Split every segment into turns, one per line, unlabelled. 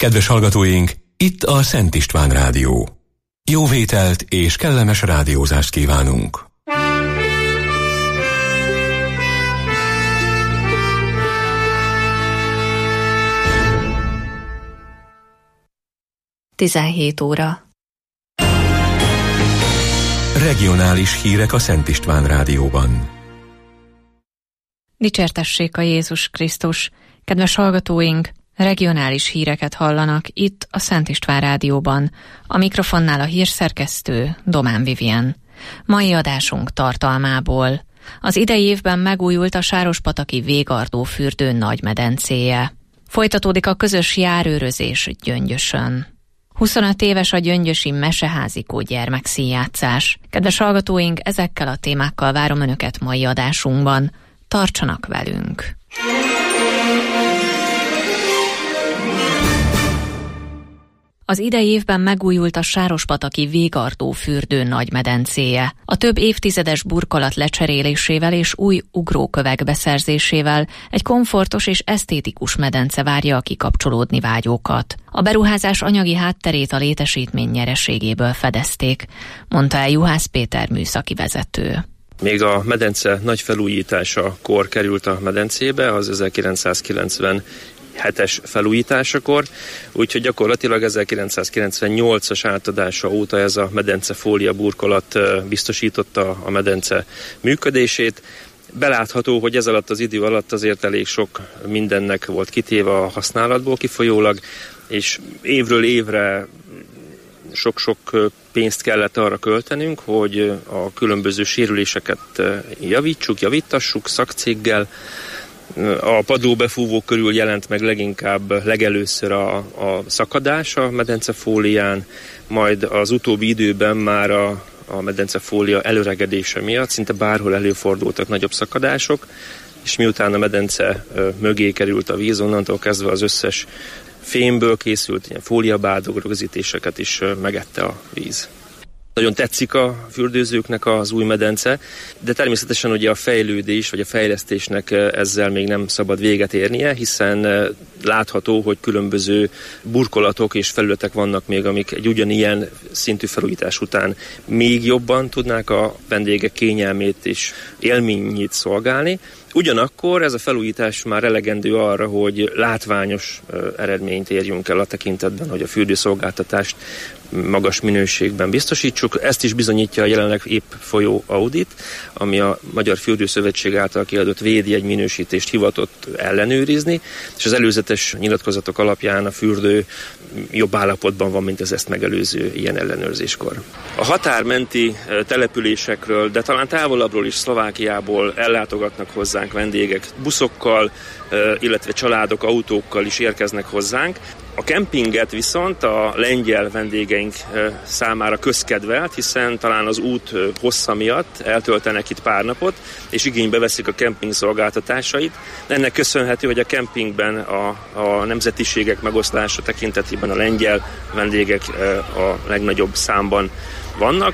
Kedves hallgatóink, itt a Szent István Rádió. Jó vételt és kellemes rádiózást kívánunk!
Tizenhét óra.
Regionális hírek a Szent István Rádióban.
Dicsértessék a Jézus Krisztus! Kedves hallgatóink, regionális híreket hallanak itt a Szent István Rádióban. A mikrofonnál a hírszerkesztő Domán Vivien. Mai adásunk tartalmából: az idei évben megújult a Sárospataki Végardó fürdő nagymedencéje. Folytatódik a közös járőrözés Gyöngyösön. 25 éves a gyöngyösi meseházikó gyermekszínjátszás. Kedves hallgatóink, ezekkel a témákkal várom Önöket mai adásunkban. Tartsanak velünk! Az idei évben megújult a Sárospataki Végardó fürdő nagymedencéje. A több évtizedes burkolat lecserélésével és új ugrókövek beszerzésével egy komfortos és esztétikus medence várja a kikapcsolódni vágyókat. A beruházás anyagi hátterét a létesítmény nyereségéből fedezték, mondta el Juhász Péter műszaki vezető.
Még a medence nagy felújításakor került a medencébe, az 1997-es felújításakor, úgyhogy gyakorlatilag 1998-as átadása óta ez a medencefólia burkolat biztosította a medence működését. Belátható, hogy ez alatt az idő alatt azért elég sok mindennek volt kitéve a használatból kifolyólag, és évről évre sok-sok pénzt kellett arra költenünk, hogy a különböző sérüléseket javítassuk szakcéggel. A padlóbefúvó körül jelent meg legelőször a szakadás a medencefólián, majd az utóbbi időben már a medencefólia előregedése miatt szinte bárhol előfordultak nagyobb szakadások, és miután a medence mögé került a víz, onnantól kezdve az összes fémből készült ilyen fóliabádok, rögzítéseket is megette a víz. Nagyon tetszik a fürdőzőknek az új medence, de természetesen ugye a fejlődés vagy a fejlesztésnek ezzel még nem szabad véget érnie, hiszen látható, hogy különböző burkolatok és felületek vannak még, amik egy ugyanilyen szintű felújítás után még jobban tudnák a vendégek kényelmét és élményét szolgálni. Ugyanakkor ez a felújítás már elegendő arra, hogy látványos eredményt érjünk el a tekintetben, hogy a fürdőszolgáltatást magas minőségben biztosítsuk. Ezt is bizonyítja a jelenleg épp folyó audit, ami a Magyar Fürdőszövetség által kiadott védjegy minősítést hivatott ellenőrizni, és az előzetes nyilatkozatok alapján a fürdő jobb állapotban van, mint az ezt megelőző ilyen ellenőrzéskor. A határmenti településekről, de talán távolabbról is, Szlovákiából ellátogatnak hozzánk vendégek buszokkal, illetve családok autókkal is érkeznek hozzánk. A kempinget viszont a lengyel vendégeink számára közkedvelt, hiszen talán az út hossza miatt eltöltenek itt pár napot, és igénybe veszik a kemping szolgáltatásait. Ennek köszönhető, hogy a kempingben a nemzetiségek megoszlása tekintetében a lengyel vendégek a legnagyobb számban vannak.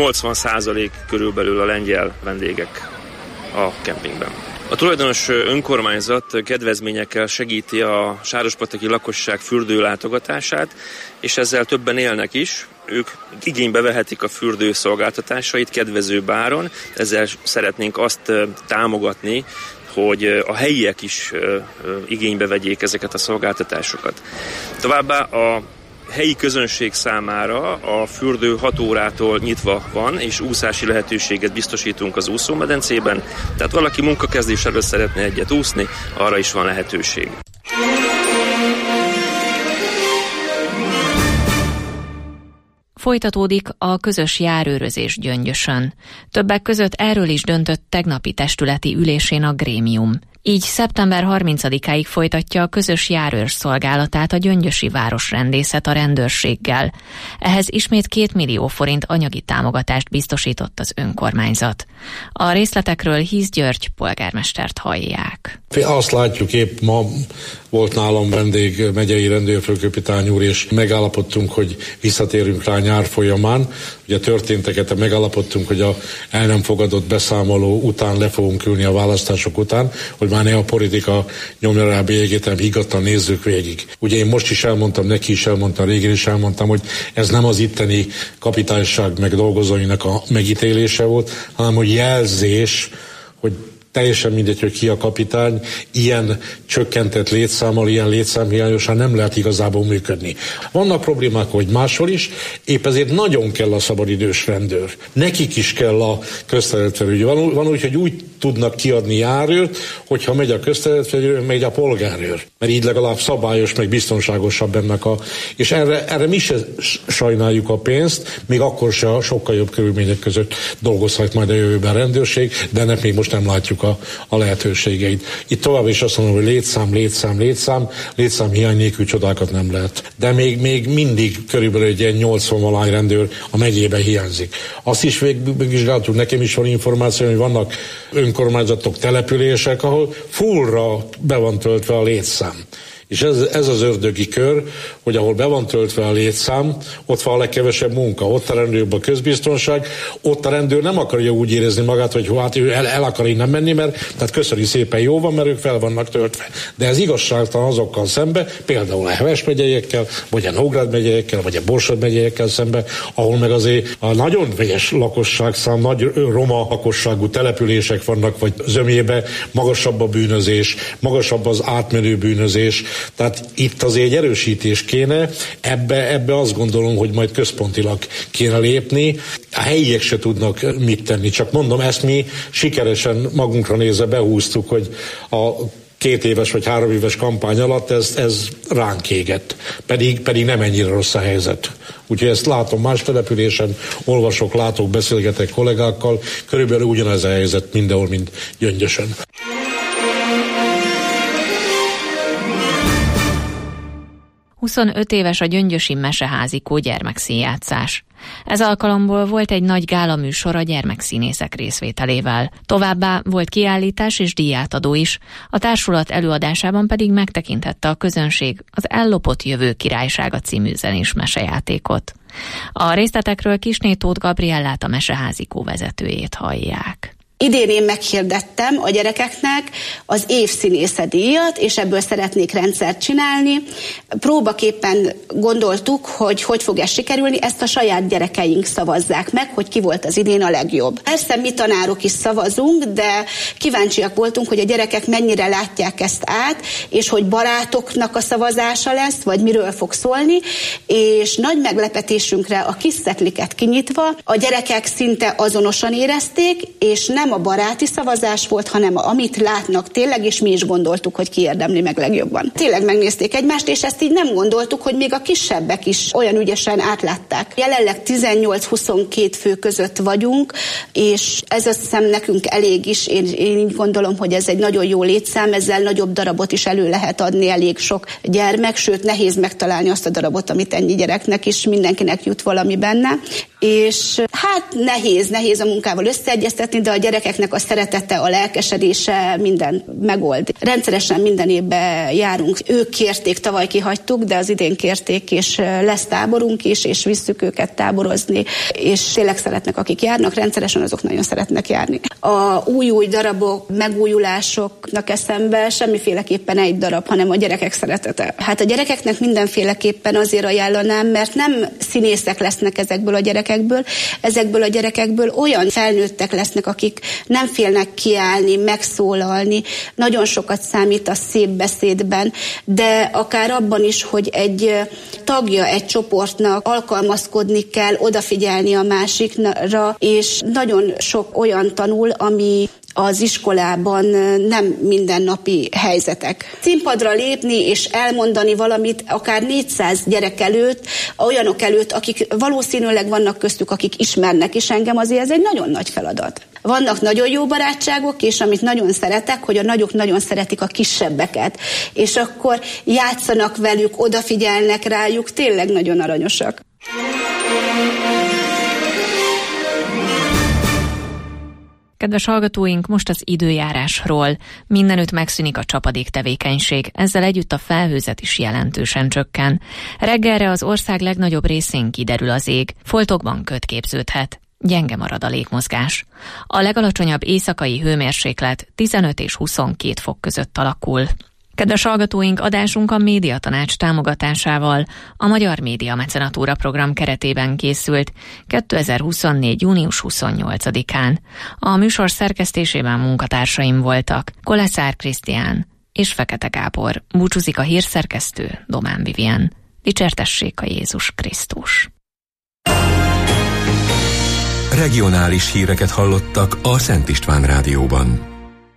80% körülbelül a lengyel vendégek a kempingben. A tulajdonos önkormányzat kedvezményekkel segíti a sárospataki lakosság fürdőlátogatását, és ezzel többen élnek is. Ők igénybe vehetik a fürdő szolgáltatásait kedvezőbb áron, ezzel szeretnénk azt támogatni, hogy a helyiek is igénybe vegyék ezeket a szolgáltatásokat. Továbbá a helyi közönség számára a fürdő 6 órától nyitva van, és úszási lehetőséget biztosítunk az úszómedencében, tehát valaki munkakezdés előtt szeretne egyet úszni, arra is van lehetőség.
Folytatódik a közös járőrözés Gyöngyösön. Többek között erről is döntött tegnapi testületi ülésén a grémium. Így szeptember 30-áig folytatja a közös járőr szolgálatát a gyöngyösi városrendészet a rendőrséggel. Ehhez ismét 2 millió forint anyagi támogatást biztosított az önkormányzat. A részletekről Hisz György polgármestert hallják.
Azt látjuk, épp ma volt nálam vendég megyei rendőrfőkapitány úr, és megállapodtunk, hogy visszatérünk rá nyár folyamán. Ugye történteket megállapodtunk, hogy a el nem fogadott beszámoló után le fogunk ülni a választások után, hogy már ne a politika nyomja rá bélyegét, hanem higgadtan nézzük végig. Ugye én most is elmondtam, neki is elmondtam, régén is elmondtam, hogy ez nem az itteni kapitányság meg dolgozóinak a megítélése volt, hanem hogy jelzés, hogy teljesen mindegy, hogy ki a kapitány, ilyen csökkentett létszámmal, ilyen létszámhiányosan nem lehet igazából működni. Vannak problémák, hogy máshol is, épp ezért nagyon kell a szabadidős rendőr. Nekik is kell a közterületfelügy. Van úgy, hogy úgy tudnak kiadni járőrt, hogyha megy a közterületfelügy, megy a polgárőr. Mert így legalább szabályos, meg biztonságosabb ennek és erre mi se sajnáljuk a pénzt, még akkor se sokkal jobb körülmények között dolgozhat majd a jövőben a rendőrség, de ennek még most nem látjuk a lehetőségeit. Itt tovább is azt mondom, hogy létszám hiány nélkül csodákat nem lehet. De még mindig körülbelül egy ilyen 80 valány rendőr a megyében hiányzik. Azt is megvizsgáltuk, nekem is van információ, hogy vannak önkormányzatok, települések, ahol fullra be van töltve a létszám. És ez az ördögi kör, hogy ahol be van töltve a létszám, ott van a legkevesebb munka, ott a rendőrebb a közbiztonság, ott a rendőr nem akarja úgy érezni magát, hogy hát ő el akar innen menni, mert tehát köszöni szépen, jó van, mert ők fel vannak töltve. De ez igazságtalan azokkal szembe, például a Heves megyeiekkel, vagy a Nógrád megyeiekkel, vagy a Borsod megyeiekkel szembe, ahol meg azért a nagyon vegyes lakosságszám, nagy roma lakosságú települések vannak, vagy zömjébe magasabb a bűnözés, magasabb az átmenő bűnözés. Tehát itt azért egy erősítés kéne, ebbe azt gondolom, hogy majd központilag kéne lépni. A helyiek se tudnak mit tenni, csak mondom, ezt mi sikeresen magunkra nézve behúztuk, hogy a 2 éves vagy 3 éves kampány alatt ez ránk égett, pedig nem ennyire rossz a helyzet. Úgyhogy ezt látom más településen, olvasok, látok, beszélgetek kollégákkal, körülbelül ugyanez a helyzet mindenhol, mint Gyöngyösön.
– 25 éves a gyöngyösi Meseházikó gyermekszínjátszás. Ez alkalomból volt egy nagy gálaműsor a gyermekszínészek részvételével. Továbbá volt kiállítás és díjátadó is, a társulat előadásában pedig megtekintette a közönség az Ellopott jövő királysága című zenés mesejátékot. A részletekről Kisné Tóth Gabriellát, a Meseházikó vezetőjét hallják.
Idén én meghirdettem a gyerekeknek az évszínésze díjat, és ebből szeretnék rendszert csinálni. Próbaképpen gondoltuk, hogy fog ez sikerülni, ezt a saját gyerekeink szavazzák meg, hogy ki volt az idén a legjobb. Persze mi tanárok is szavazunk, de kíváncsiak voltunk, hogy a gyerekek mennyire látják ezt át, és hogy barátoknak a szavazása lesz, vagy miről fog szólni, és nagy meglepetésünkre a kis szetliket kinyitva a gyerekek szinte azonosan érezték, és nem a baráti szavazás volt, hanem amit látnak tényleg, és mi is gondoltuk, hogy ki érdemli meg legjobban. Tényleg megnézték egymást, és ezt így nem gondoltuk, hogy még a kisebbek is olyan ügyesen átlátták. Jelenleg 18-22 fő között vagyunk, és ez azt hiszem nekünk elég is. Én így gondolom, hogy ez egy nagyon jó létszám, ezzel nagyobb darabot is elő lehet adni elég sok gyermek, sőt nehéz megtalálni azt a darabot, amit ennyi gyereknek is, mindenkinek jut valami benne. És hát nehéz a munkával összeegyeztetni, de a gyerekeknek a szeretete, a lelkesedése minden megold. Rendszeresen minden évben járunk. Ők kérték, tavaly kihagytuk, de az idén kérték, és lesz táborunk is, és visszük őket táborozni, és tényleg szeretnek, akik járnak, rendszeresen azok nagyon szeretnek járni. A új darabok, megújulásoknak eszembe semmiféleképpen egy darab, hanem a gyerekek szeretete. Hát a gyerekeknek mindenféleképpen azért ajánlanám, mert nem színészek lesznek ezekből a gyerekekből olyan felnőttek lesznek, akik nem félnek kiállni, megszólalni, nagyon sokat számít a szép beszédben, de akár abban is, hogy egy tagja egy csoportnak alkalmazkodni kell, odafigyelni a másikra, és nagyon sok olyan tanul, ami az iskolában nem mindennapi helyzetek. Színpadra lépni és elmondani valamit akár 400 gyerek előtt, olyanok előtt, akik valószínűleg vannak köztük, akik ismernek is engem, azért ez egy nagyon nagy feladat. Vannak nagyon jó barátságok, és amit nagyon szeretek, hogy a nagyok nagyon szeretik a kisebbeket, és akkor játszanak velük, odafigyelnek rájuk, tényleg nagyon aranyosak.
Kedves hallgatóink, most az időjárásról. Mindenütt megszűnik a csapadék tevékenység, ezzel együtt a felhőzet is jelentősen csökken. Reggelre az ország legnagyobb részén kiderül az ég, foltokban köd képződhet. gyenge marad a légmozgás. A legalacsonyabb éjszakai hőmérséklet 15 és 22 fok között alakul. Kedves hallgatóink, adásunk a Médiatanács támogatásával a Magyar Média Mecenatúra program keretében készült 2024. június 28-án. A műsor szerkesztésében munkatársaim voltak Koleszár Krisztián és Fekete Gábor. Búcsúzik a hírszerkesztő, Domán Vivien. Dicsértessék a Jézus Krisztus!
Regionális híreket hallottak a Szent István Rádióban.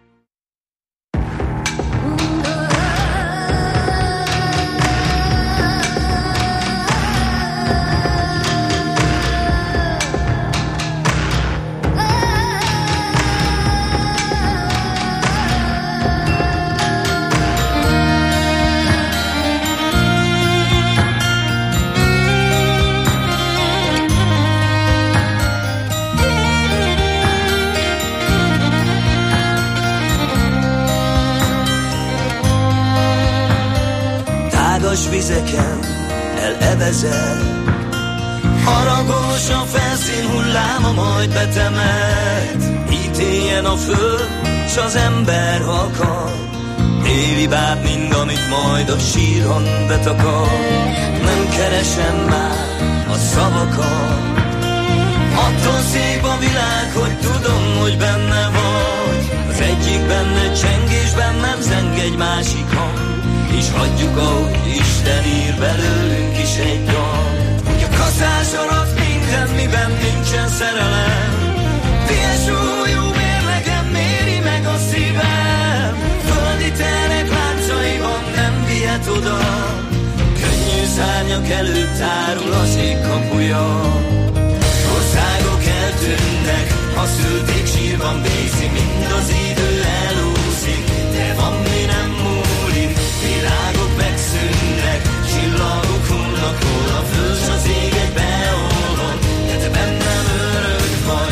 Vizeken elevezel, haragos a felszín hulláma, majd betemet. Ítéljen a föld, s az ember akar, éli bár mind, amit majd a síron betakar. Nem keresem már a szavakat, attól szép a világ, hogy tudom, hogy benne vagy. Az egyik benne csengésben nem zeng egy másik hang, és hagyjuk, ahogy Isten ír belőlünk is egy dal. Hogy a kaszás alatt minden, miben nincsen szerelem, Ties újú mérlegem méri meg a szívem. Földi terek láncaiban nem vihet oda, könnyű szárnyak előtt árul az ég kapuja. Országok eltűnnek, a szülték sírban végzi, mind az idő elúszik, de van mi nem múlik. Világok megszűnnek, csillagok hullnak, hol a föld s az ég egy beolvad, de te bennem örök vagy.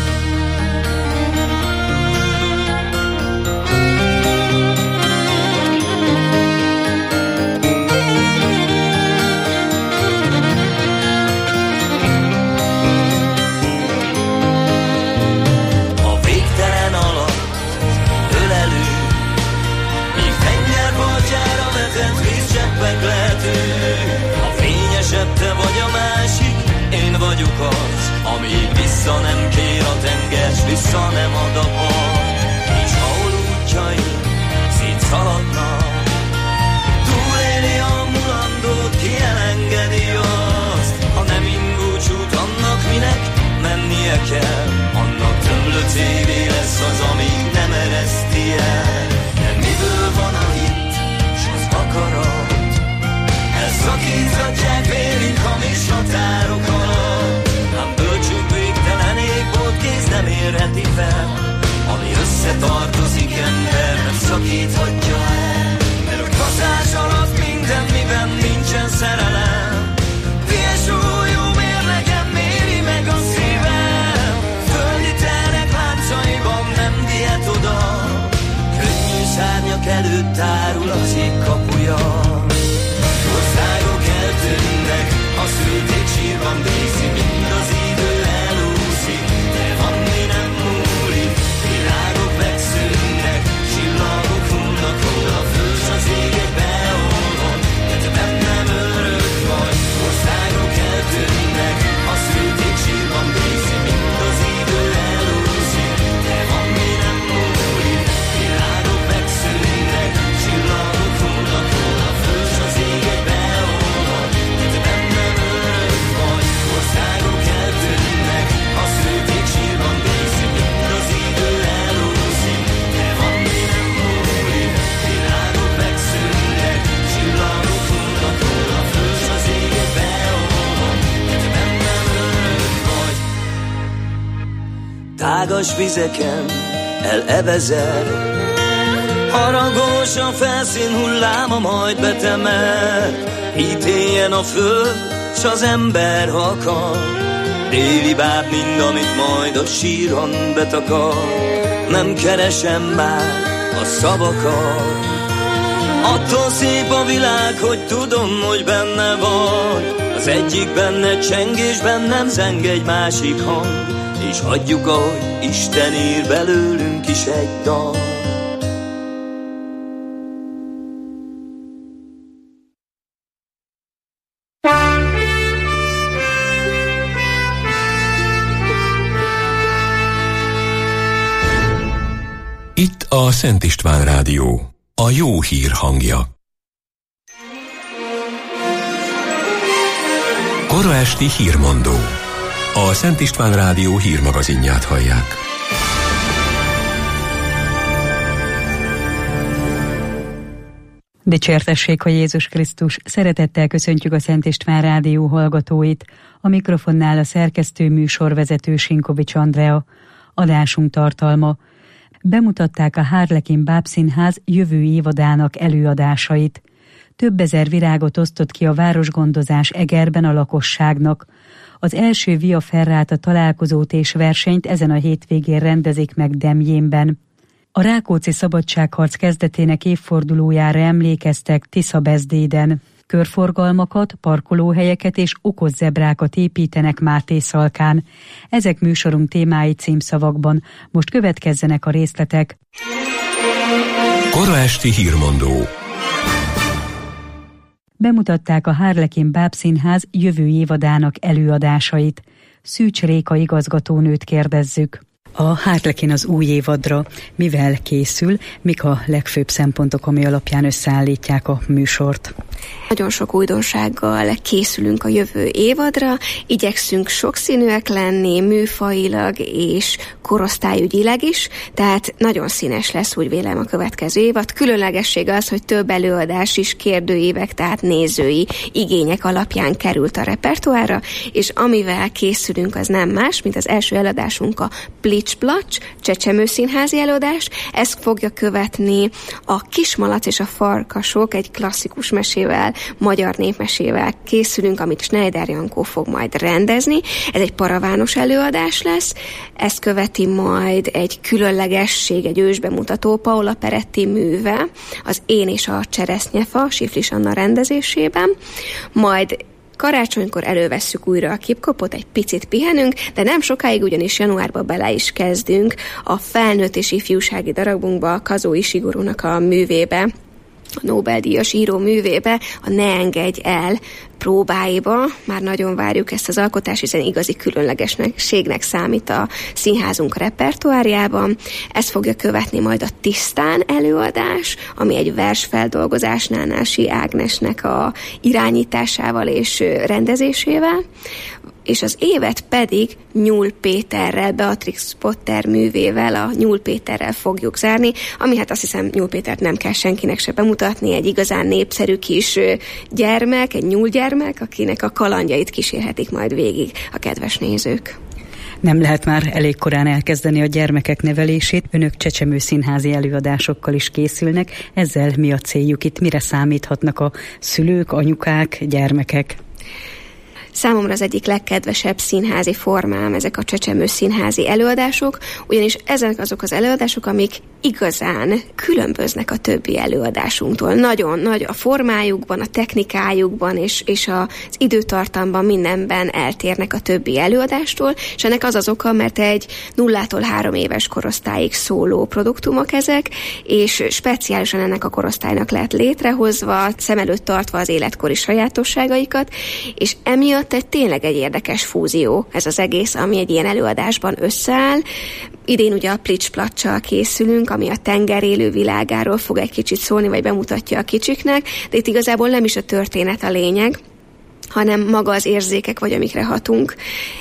A végtelen alatt ölelünk, míg tengerpartjára vetett vízcseppek lehetünk. A fényesebb te vagy a másik, én vagyok az, amíg vissza nem kér a tenger, s vissza nem ad a part. És ahol útjaink szétszaladnak, túléli a mulandót, ki elengedi azt. Ha nem indulcsút, annak minek mennie kell, annak tömlött évé lesz az, amíg nem ereszti el. De miből van a hit, s az akarat? Elszakíthatják vélünk hamis határok alatt. Ám bölcsünk végtelen égbolt kéz nem érheti fel, ami összetartozik, ember nem szakíthatja el. Mert a kaszás alatt minden, miben nincsen szerelem, Ties újú mérlegem méri meg a szívem. Földi terek láncaiban nem vihet oda, könnyű szárnyak előtt árul az ég kapuja. Országok eltűnnek, a szülték sírban végzi, mind az idő elúszik, de van mi nem múlik. Világok megszűnnek, csillagok hullnak, hol a föld s az ég egy beolvad, de te bennem örök vagy. Országok eltűnnek, a szülték sírban végzi, mind az idő elúszik, de van mi nem múlik. Világok megszűnnek, csillagok hullnak, hol a föld s az ég egy beolvad, de te bennem örök vagy. Országok eltűnnek, a szülték sírban végzi, mind az idő elúszik, de van mi nem múlik. Világok megszűnnek, csillagok hullnak, hol a föld s az ég egy beolvad, de te bennem örök vagy. Tágas vizeken elevezel, haragos a felszín hulláma, majd betemet. Ítéljen a föld, s az ember akar, éli bár mind, amit majd a síron betakar. Nem keresem már a szavakat, Attól szép a világ, hogy tudom, hogy benne vagy. Az egyik benned cseng, és bennem zeng egy másik hang, és hagyjuk, ahogy Isten ír belőlünk is egy dal.
Itt a Szent István Rádió, a jó hír hangja. Kora esti hírmondó. A Szent István Rádió hírmagazinját hallják.
Dicsértessék a Jézus Krisztus! Szeretettel köszöntjük a Szent István Rádió hallgatóit. A mikrofonnál a szerkesztő műsorvezető Sinkovics Andrea. Adásunk tartalma. Bemutatták a Harlekin Bábszínház jövő évadának előadásait. Több ezer virágot osztott ki a városgondozás Egerben a lakosságnak. Az első Via Ferrata találkozót és versenyt ezen a hétvégén rendezik meg Demjénben. A Rákóczi szabadságharc kezdetének évfordulójára emlékeztek Tisza-Bezdéden. Körforgalmakat, parkolóhelyeket és okos zebrákat építenek Mátészalkán. Ezek műsorunk témái címszavakban. Most következzenek a részletek.
Kora esti hírmondó.
Bemutatták a Harlekin Bábszínház jövő évadának előadásait. Szűcs Réka igazgatónőt kérdezzük. A Harlekin az új évadra mivel készül, mik a legfőbb szempontok, ami alapján összeállítják a műsort?
Nagyon sok újdonsággal készülünk a jövő évadra, igyekszünk sokszínűek lenni, műfajilag és korosztályügyileg is, tehát nagyon színes lesz, úgy vélem, a következő évad. Különlegesség az, hogy több előadás is kérdőívek, tehát nézői igények alapján került a repertoárra, és amivel készülünk, az nem más, mint az első előadásunk a Plics-Placs, csecsemőszínházi előadás. Ezt fogja követni a Kismalac és a farkasok, egy klasszikus mesével, magyar népmesével készülünk, amit Schneider Jankó fog majd rendezni. Ez egy paravános előadás lesz, ezt követi majd egy különlegesség, egy ősbemutató Paola Peretti műve, az Én és a cseresznyefa, Siflis Anna rendezésében, majd karácsonykor elővesszük újra a Kipkopot, egy picit pihenünk, de nem sokáig, ugyanis januárban bele is kezdünk a felnőtt és ifjúsági darabunkba, Kazuo Ishigurónak a művébe, a Nobel-díjas író művébe, a Ne engedj el próbáiba. Már nagyon várjuk ezt az alkotást, hiszen igazi különlegességnek számít a színházunk repertoárjában. Ez fogja követni majd a Tisztán előadás, ami egy versfeldolgozás Nánási Ágnesnek a irányításával és rendezésével, és az évet pedig Nyúl Péterrel, Beatrix Potter művével, a Nyúl Péterrel fogjuk zárni, ami hát azt hiszem Nyúl Pétert nem kell senkinek se bemutatni, egy igazán népszerű kis gyermek, egy nyúlgyermek, akinek a kalandjait kísérhetik majd végig a kedves nézők.
Nem lehet már elég korán elkezdeni a gyermekek nevelését, önök csecsemőszínházi előadásokkal is készülnek, ezzel mi a céljuk itt, mire számíthatnak a szülők, anyukák, gyermekek?
Számomra az egyik legkedvesebb színházi formám ezek a csecsemőszínházi előadások, ugyanis ezek azok az előadások, amik igazán különböznek a többi előadásunktól. Nagyon nagy a formájukban, a technikájukban és az időtartamban, mindenben eltérnek a többi előadástól, és ennek az az oka, mert egy 0-tól 3 éves korosztályig szóló produktumok ezek, és speciálisan ennek a korosztálynak lett létrehozva, szem előtt tartva az életkori sajátosságaikat, és emiatt tényleg egy érdekes fúzió ez az egész, ami egy ilyen előadásban összeáll. Idén ugye a Plics-Placs-sal készülünk, ami a tenger élő világáról fog egy kicsit szólni, vagy bemutatja a kicsiknek, de itt igazából nem is a történet a lényeg, hanem maga az érzékek, vagy amikre hatunk,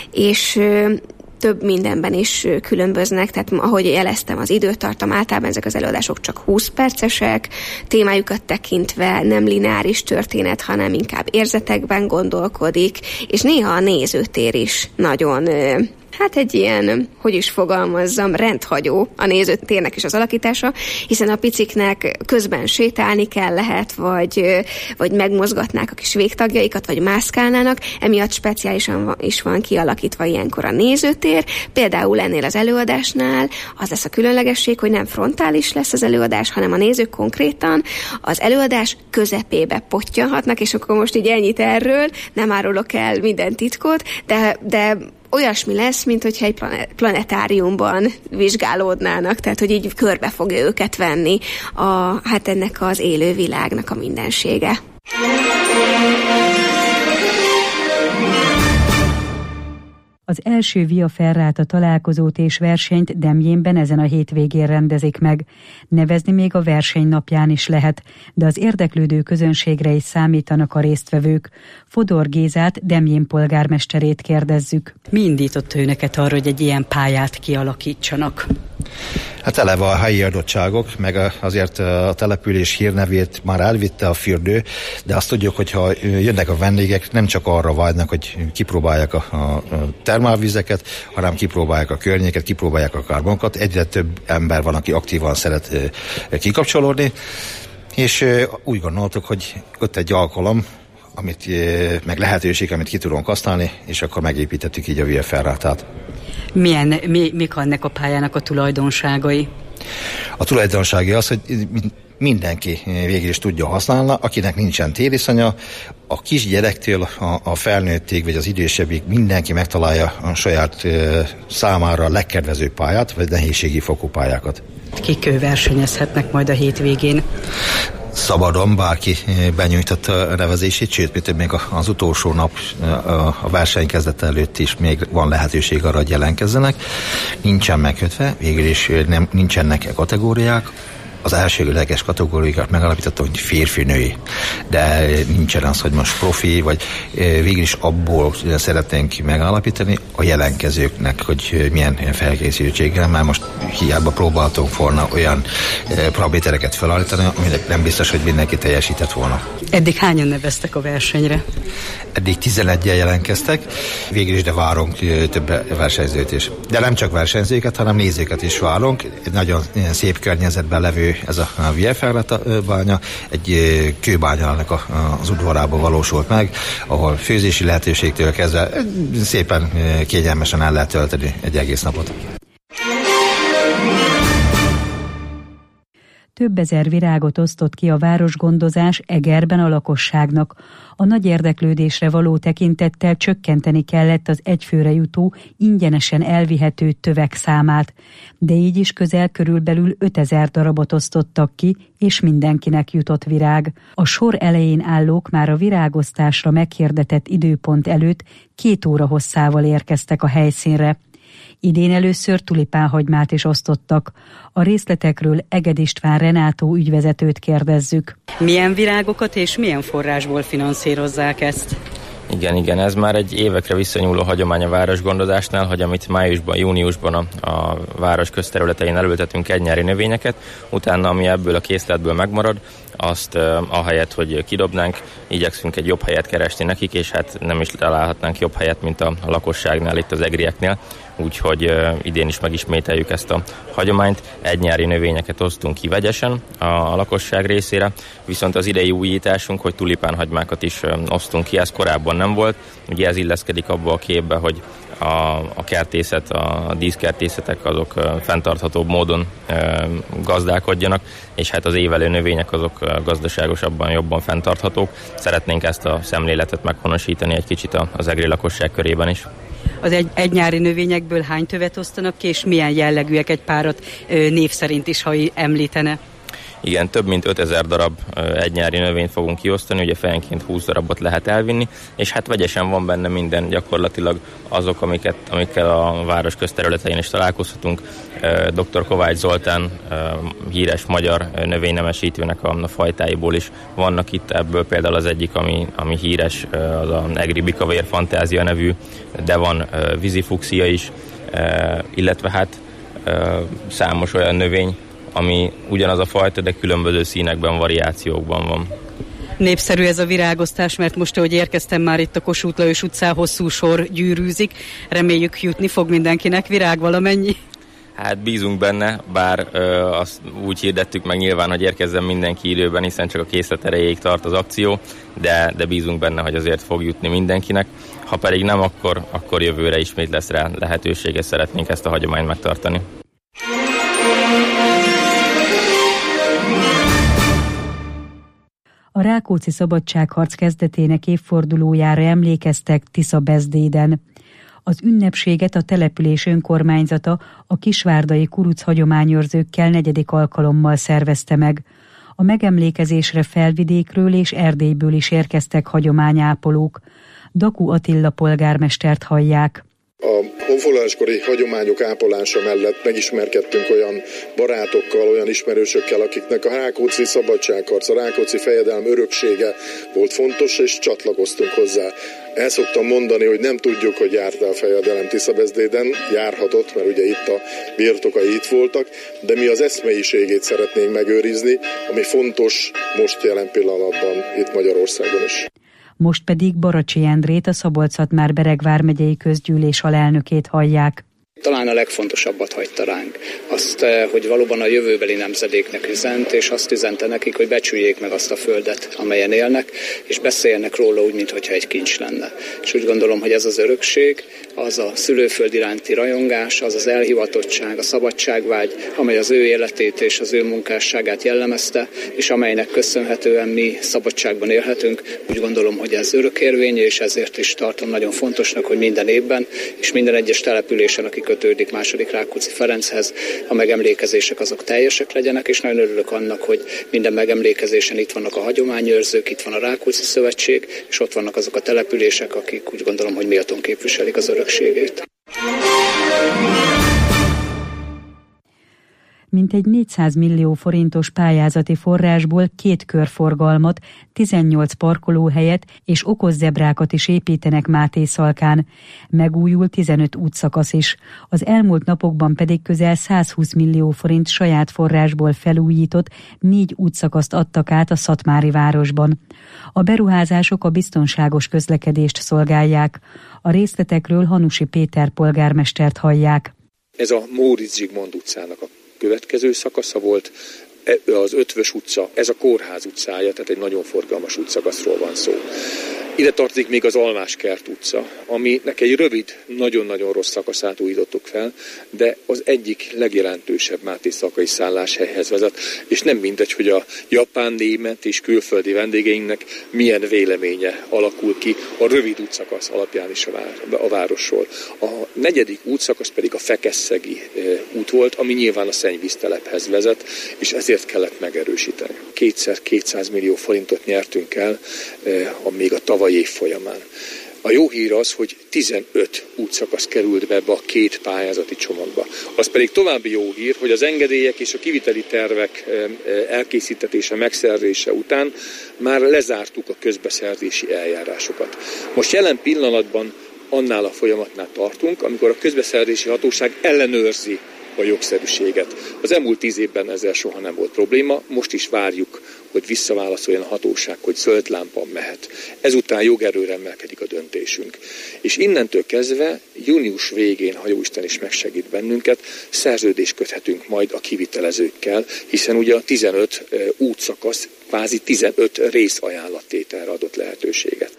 és több mindenben is különböznek, tehát ahogy jeleztem, az időtartam, általában ezek az előadások csak 20 percesek, témájukat tekintve nem lineáris történet, hanem inkább érzetekben gondolkodik, és néha a nézőtér is nagyon Hát egy ilyen, hogy is fogalmazzam, rendhagyó a nézőtérnek is az alakítása, hiszen a piciknek közben sétálni kell lehet, vagy megmozgatnák a kis végtagjaikat, vagy mászkálnának, emiatt speciálisan is van kialakítva ilyenkor a nézőtér. Például ennél az előadásnál az lesz a különlegesség, hogy nem frontális lesz az előadás, hanem a nézők konkrétan az előadás közepébe pottyanhatnak, és akkor most így ennyit erről, nem árulok el minden titkot, de olyasmi lesz, mint hogyha egy planetáriumban vizsgálódnának, tehát hogy így körbe fogja őket venni ennek az élő világnak a mindensége.
Az első Via Ferrata találkozót és versenyt Demjénben ezen a hétvégén rendezik meg. Nevezni még a verseny napján is lehet, de az érdeklődő közönségre is számítanak a résztvevők. Fodor Gézát, Demjén polgármesterét kérdezzük. Mi indított önöket arra, hogy egy ilyen pályát kialakítsanak?
Hát eleve a helyi adottságok, meg azért a település hírnevét már elvitte a fürdő, de azt tudjuk, hogy ha jönnek a vendégek, nem csak arra vágynak, hogy kipróbálják a termálvizeket, hanem kipróbálják a környéket, kipróbálják a karbonkat. Egyre több ember van, aki aktívan szeret kikapcsolódni, és úgy gondoltuk, hogy ott egy alkalom, meg lehetőség, amit ki tudunk használni, és akkor megépítettük így a Via Ferratát.
Mik ennek a pályának a tulajdonságai?
A tulajdonsága az, hogy mindenki végül is tudja használni, akinek nincsen tériszonya, a kisgyerektől a felnőttig, vagy az idősebbig mindenki megtalálja a saját számára a legkedvezőbb pályát, vagy nehézségi fokú pályákat.
Kik versenyezhetnek majd a hétvégén?
Szabadon bárki benyújtotta a nevezését, sőt, mint még az utolsó nap a verseny kezdete előtt is még van lehetőség arra, hogy jelentkezzenek. Nincsen megkötve, végül is nincsenek kategóriák. Az elsődleges kategóriákat megalapítottam, hogy férfi-női, de nincsen az, hogy most profi, vagy végül is abból szeretnénk megállapítani a jelentkezőknek, hogy milyen felkészültséggel, mert most hiába próbáltunk volna olyan paramétereket felállítani, aminek nem biztos, hogy mindenki teljesített volna.
Eddig hányan neveztek a versenyre?
Eddig 11-en jelentkeztek, végül is de várunk több versenyzőt is. De nem csak versenyzőket, hanem nézőket is várunk. Egy nagyon szép környezetben levő ez a Via Ferrata bánya, egy kőbányának az udvarában valósult meg, ahol főzési lehetőségtől kezdve szépen kényelmesen el lehet tölteni egy egész napot.
Több ezer virágot osztott ki a városgondozás Egerben a lakosságnak. A nagy érdeklődésre való tekintettel csökkenteni kellett az egyfőre jutó, ingyenesen elvihető tövek számát, de így is körülbelül 5000 darabot osztottak ki, és mindenkinek jutott virág. A sor elején állók már a virágosztásra meghirdetett időpont előtt 2 óra hosszával érkeztek a helyszínre. Idén először tulipánhagymát is osztottak. A részletekről Eged István Renátó ügyvezetőt kérdezzük. Milyen virágokat és milyen forrásból finanszírozzák ezt?
Igen, ez már egy évekre visszanyúló hagyomány a városgondozásnál, hogy amit májusban, júniusban a város közterületein elültetünk egynyári növényeket, utána ami ebből a készletből megmarad, azt ahelyett, hogy kidobnánk, igyekszünk egy jobb helyet keresni nekik, és hát nem is találhatnánk jobb helyet, mint a lakosságnál, itt az egrieknél. Úgyhogy idén is megismételjük ezt a hagyományt. Egynyári növényeket osztunk ki vegyesen a lakosság részére, viszont az idei újításunk, hogy tulipánhagymákat is osztunk ki, ez korábban nem volt. Ugye ez illeszkedik abba a képbe, hogy a kertészet, a díszkertészetek azok fenntarthatóbb módon gazdálkodjanak, és hát az évelő növények azok gazdaságosabban, jobban fenntarthatók. Szeretnénk ezt a szemléletet meghonosítani egy kicsit az egri lakosság körében is.
Az egynyári növényekből hány tövet osztanak ki, és milyen jellegűek, egy párat név szerint is, ha említene?
Igen, több mint 5000 darab egynyári növényt fogunk kiosztani, ugye fejenként 20 darabot lehet elvinni, és hát vegyesen van benne minden, gyakorlatilag azok, amikkel a város közterületein is találkozhatunk. Dr. Kovács Zoltán híres magyar növénynemesítőnek a fajtáiból is vannak itt, ebből például az egyik, ami híres, az a Egri Bikavér Fantázia nevű, de van vízifuxia is, illetve hát számos olyan növény, ami ugyanaz a fajta, de különböző színekben, variációkban van.
népszerű ez a virágoztás, mert most, ahogy érkeztem már itt a Kossuth Lajos utcán, hosszú sor gyűrűzik. Reméljük jutni fog mindenkinek virág valamennyi.
Hát bízunk benne, bár azt úgy hirdettük meg nyilván, hogy érkezzen mindenki időben, hiszen csak a készlet erejéig tart az akció, de bízunk benne, hogy azért fog jutni mindenkinek. Ha pedig nem, akkor jövőre ismét lesz rá lehetősége, szeretnénk ezt a hagyományt megtartani.
A Rákóczi szabadságharc kezdetének évfordulójára emlékeztek Tisza-Beszéden. Az ünnepséget a település önkormányzata a kisvárdai kuruc hagyományőrzőkkel 4. alkalommal szervezte meg. A megemlékezésre Felvidékről és Erdélyből is érkeztek hagyományápolók. Daku Attila polgármestert hallják.
A honfoglaláskori hagyományok ápolása mellett megismerkedtünk olyan barátokkal, olyan ismerősökkel, akiknek a Rákóczi szabadságharc, a Rákóczi fejedelem öröksége volt fontos, és csatlakoztunk hozzá. El szoktam mondani, hogy nem tudjuk, hogy járt a fejedelem Tisza-Beszéden, járhatott, mert ugye itt a birtokai itt voltak, de mi az eszmeiségét szeretnénk megőrizni, ami fontos most jelen pillanatban itt Magyarországon is.
Most pedig Baracsi Endrét, a Szabolcs-Szatmár-Bereg vármegyei közgyűlés alelnökét hallják.
Talán a legfontosabbat hagyta ránk. Azt, hogy valóban a jövőbeli nemzedéknek üzent, és azt üzente nekik, hogy becsüljék meg azt a földet, amelyen élnek, és beszéljenek róla úgy, mintha egy kincs lenne. És úgy gondolom, hogy ez az örökség, az a szülőföld iránti rajongás, az az elhivatottság, a szabadságvágy, amely az ő életét és az ő munkásságát jellemezte, és amelynek köszönhetően mi szabadságban élhetünk. Úgy gondolom, hogy ez örökérvényű, és ezért is tartom nagyon fontosnak, hogy minden évben és minden egyes településen, aki kötődik második Rákóczi Ferenchez, a megemlékezések azok teljesek legyenek, és nagyon örülök annak, hogy minden megemlékezésen itt vannak a hagyományőrzők, itt van a Rákóczi Szövetség, és ott vannak azok a települések, akik úgy gondolom, hogy méltón képviselik az örökségét.
Mintegy 400 millió forintos pályázati forrásból 2 körforgalmat, 18 parkolóhelyet és okoszebrákat is építenek Mátészalkán. Megújul 15 útszakasz is. Az elmúlt napokban pedig közel 120 millió forint saját forrásból felújított 4 útszakaszt adtak át a szatmári városban. A beruházások a biztonságos közlekedést szolgálják. A részletekről Hanusi Péter polgármestert hallják.
Ez a Móricz Zsigmond utcának a következő szakasza volt, az Ötvös utca, ez a Kórház utcája, tehát egy nagyon forgalmas útszakaszról van szó. Ide tartozik még az Almáskert utca, aminek egy rövid, nagyon-nagyon rossz szakaszát újítottuk fel, de az egyik legjelentősebb mátészalkai szálláshelyhez vezet, és nem mindegy, hogy a japán, német és külföldi vendégeinknek milyen véleménye alakul ki a rövid útszakasz alapján is a városról. A 4. útszakasz pedig a Fekesszegi út volt, ami nyilván a szennyvíztelephez vezet, és ezért kellett megerősíteni. 200 millió forintot nyertünk el még a tavalyi év folyamán. A jó hír az, hogy 15 útszakasz került be ebbe a 2 pályázati csomagba. Az pedig további jó hír, hogy az engedélyek és a kiviteli tervek elkészítetése, megszerzése után már lezártuk a közbeszerzési eljárásokat. Most jelen pillanatban annál a folyamatnál tartunk, amikor a közbeszerzési hatóság ellenőrzi a jogszerűséget. Az elmúlt 10 évben ezzel soha nem volt probléma, most is várjuk, hogy visszaválaszoljon a hatóság, hogy zöld lámpa mehet. Ezután jogerőre emelkedik a döntésünk. És innentől kezdve június végén, ha jóisten is megsegít bennünket, szerződést köthetünk majd a kivitelezőkkel, hiszen ugye a 15 útszakasz kvázi 15 részajánlattételre adott lehetőséget.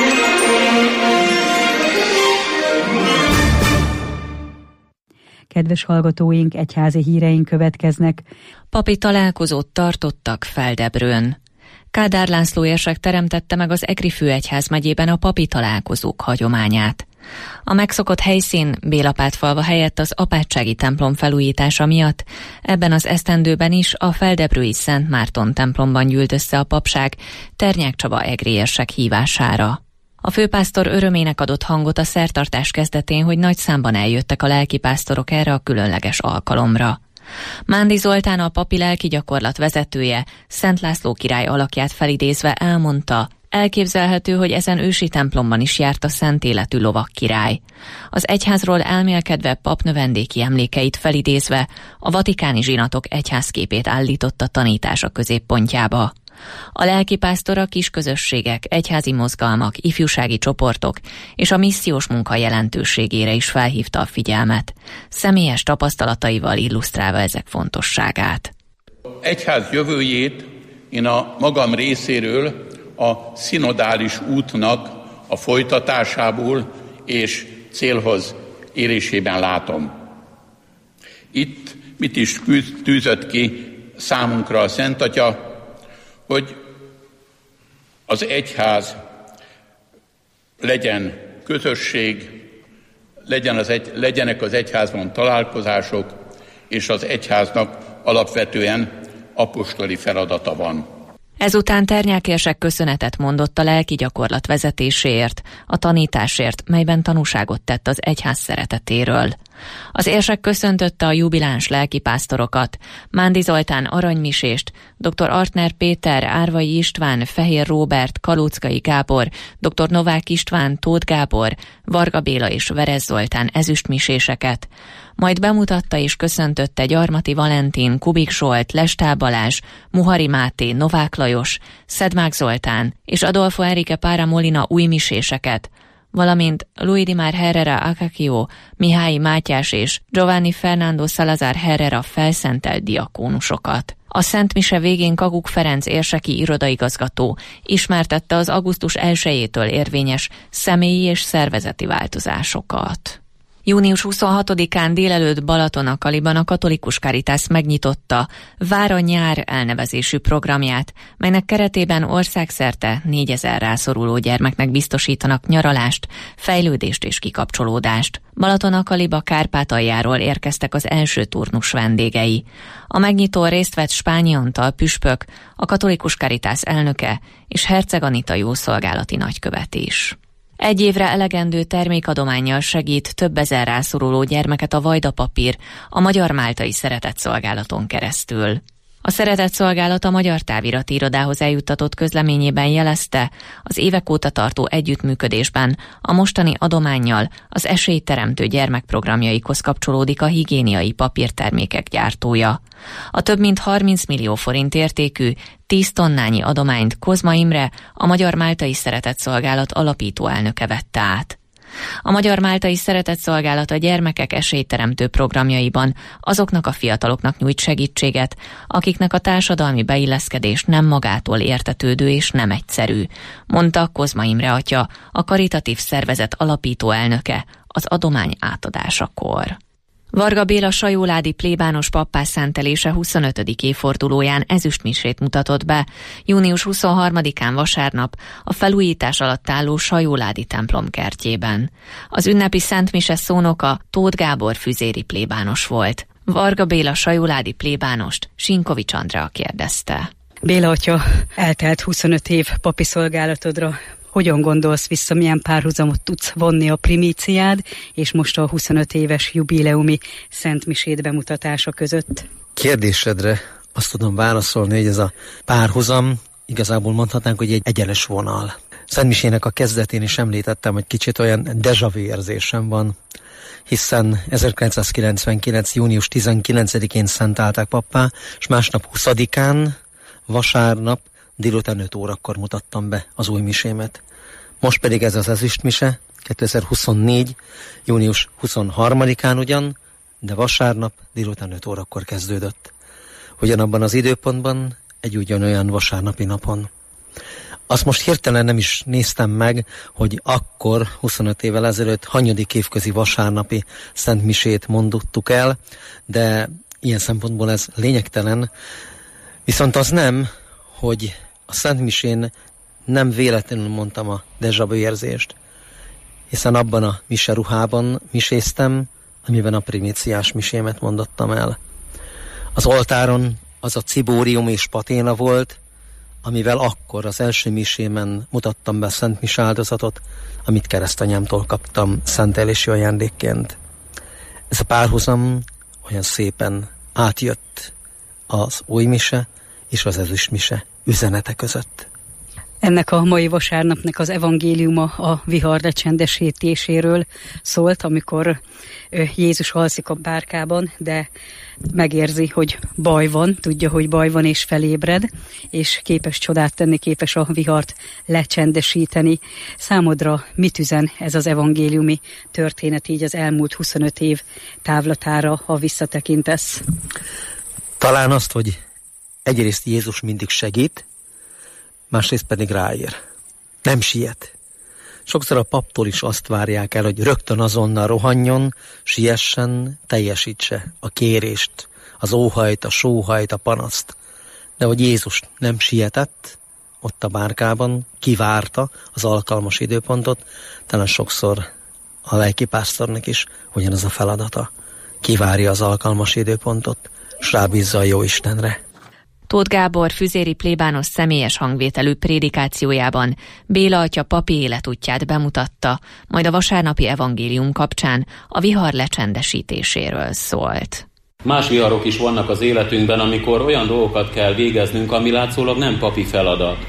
Kedves hallgatóink, egyházi híreink következnek.
Papi találkozót tartottak Feldebrőn. Kádár László érsek teremtette meg az Egri főegyházmegyében a papi találkozók hagyományát. A megszokott helyszín Bélapátfalva helyett az apátsági templom felújítása miatt ebben az esztendőben is a feldebrői Szent Márton templomban gyűlt össze a papság Ternyák Csaba egri érsek hívására. A főpásztor örömének adott hangot a szertartás kezdetén, hogy nagy számban eljöttek a lelkipásztorok erre a különleges alkalomra. Mándi Zoltán, a papi lelki gyakorlat vezetője, Szent László király alakját felidézve elmondta, elképzelhető, hogy ezen ősi templomban is járt a szent életű lovak király. Az egyházról elmélkedve pap növendéki emlékeit felidézve a vatikáni zsinatok egyházképét állította tanítása középpontjába. A lelkipásztor a kisközösségek, egyházi mozgalmak, ifjúsági csoportok és a missziós munka jelentőségére is felhívta a figyelmet, személyes tapasztalataival illusztrálva ezek fontosságát.
Egyház jövőjét én a magam részéről a szinodális útnak a folytatásából és célhoz érésében látom. Itt mit is tűzött ki számunkra a Szent Atya, hogy az egyház legyen közösség, legyenek az egyházban találkozások, és az egyháznak alapvetően apostoli feladata van.
Ezután Ternyák érsek köszönetet mondott a lelki gyakorlat vezetéséért, a tanításért, melyben tanúságot tett az egyház szeretetéről. Az érsek köszöntötte a jubiláns lelkipásztorokat, Mándi Zoltán aranymisést, dr. Artner Péter, Árvai István, Fehér Róbert, Kalóczkai Gábor, dr. Novák István, Tóth Gábor, Varga Béla és Veress Zoltán ezüstmiséseket. Majd bemutatta és köszöntötte Gyarmati Valentin, Kubik Zsolt, Lestál Balázs, Muhari Máté, Novák Lajos, Szedmák Zoltán és Adolfo Enrique Pára Molina új miséseket, valamint Luis Dimar Herrera Akakio, Mihály Mátyás és Giovanni Fernando Salazar Herrera felszentelt diakónusokat. A Szent Mise végén Kakuk Ferenc érseki irodaigazgató ismertette az augusztus 1-től érvényes személyi és szervezeti változásokat. Június 26-án délelőtt Balatonakaliban a Katolikus Caritas megnyitotta Vár a nyár elnevezésű programját, melynek keretében országszerte 4000 rászoruló gyermeknek biztosítanak nyaralást, fejlődést és kikapcsolódást. Balatonakaliba Kárpátaljáról érkeztek az első turnus vendégei. A megnyitón részt vett Spányi Antal püspök, a Katolikus Caritas elnöke és Herceg Anita jószolgálati nagykövet is. 1 évre elegendő termékadománnyal segít több ezer rászoruló gyermeket a Vajda Papír a Magyar Máltai Szeretetszolgálaton keresztül. A Szeretetszolgálat a Magyar Távirati Irodához eljuttatott közleményében jelezte, az évek óta tartó együttműködésben a mostani adománnyal az esélyteremtő gyermekprogramjaikhoz kapcsolódik a higiéniai papírtermékek gyártója. A több mint 30 millió forint értékű 10 tonnányi adományt Kozma Imre, a Magyar Máltai Szeretetszolgálat alapító elnöke vette át. A Magyar Máltai Szeretetszolgálat a gyermekek esélyteremtő programjaiban azoknak a fiataloknak nyújt segítséget, akiknek a társadalmi beilleszkedés nem magától értetődő és nem egyszerű, mondta Kozma Imre atya, a karitatív szervezet alapító elnöke az adomány átadásakor. Varga Béla sajóládi plébános pappá szentelése 25. évfordulóján ezüstmisét mutatott be, június 23-án vasárnap a felújítás alatt álló sajóládi templom kertjében. Az ünnepi szentmise szónoka Tóth Gábor füzéri plébános volt. Varga Béla sajóládi plébánost Sinkovics Andrea kérdezte.
Béla atya, eltelt 25 év papi szolgálatodra. Hogyan gondolsz vissza, milyen párhuzamot tudsz vonni a primíciád és most a 25 éves jubileumi szentmisét bemutatása között?
Kérdésedre azt tudom válaszolni, hogy ez a párhuzam igazából mondhatnánk, hogy egy egyenes vonal. Szentmisének a kezdetén is említettem, hogy kicsit olyan déjà vu érzésem van, hiszen 1999. június 19-én szentálták pappá, és másnap 20-án, vasárnap délután 5 órakor mutattam be az új misémet. Most pedig ez az ezüstmise, 2024. június 23-án ugyan, de vasárnap délután 5 órakor kezdődött. Ugyanabban az időpontban, egy ugyanolyan vasárnapi napon. Azt most hirtelen nem is néztem meg, hogy akkor, 25 évvel ezelőtt, hanyadik évközi vasárnapi szentmisét mondottuk el, de ilyen szempontból ez lényegtelen. Viszont az nem, hogy a szentmisén nem véletlenül mondtam a déjà vu érzést, hiszen abban a mise ruhában miséztem, amiben a primíciás misémet mondottam el. Az oltáron az a cibórium és paténa volt, amivel akkor az első misémen mutattam be a szent mise áldozatot, amit keresztanyámtól kaptam szentelési ajándékként. Ez a párhuzam olyan szépen átjött az új mise és az ezüst mise üzenete között.
Ennek a mai vasárnapnak az evangéliuma a vihar lecsendesítéséről szólt, amikor Jézus alszik a bárkában, de megérzi, hogy baj van, tudja, hogy baj van, és felébred, és képes csodát tenni, képes a vihart lecsendesíteni. Számodra mit üzen ez az evangéliumi történet így az elmúlt 25 év távlatára, ha visszatekintesz?
Talán azt, hogy egyrészt Jézus mindig segít, másrészt pedig ráér. Nem siet. Sokszor a paptól is azt várják el, hogy rögtön azonnal rohanjon, siessen, teljesítse a kérést, az óhajt, a sóhajt, a panaszt. De hogy Jézus nem sietett ott a bárkában, kivárta az alkalmas időpontot, talán sokszor a lelkipásztornak is ugyanaz a feladata. Kivárja az alkalmas időpontot, s rábízza a jó Istenre.
Tóth Gábor füzéri plébános személyes hangvételű prédikációjában Béla atya papi életútját bemutatta, majd a vasárnapi evangélium kapcsán a vihar lecsendesítéséről szólt.
Más viharok is vannak az életünkben, amikor olyan dolgokat kell végeznünk, ami látszólag nem papi feladat.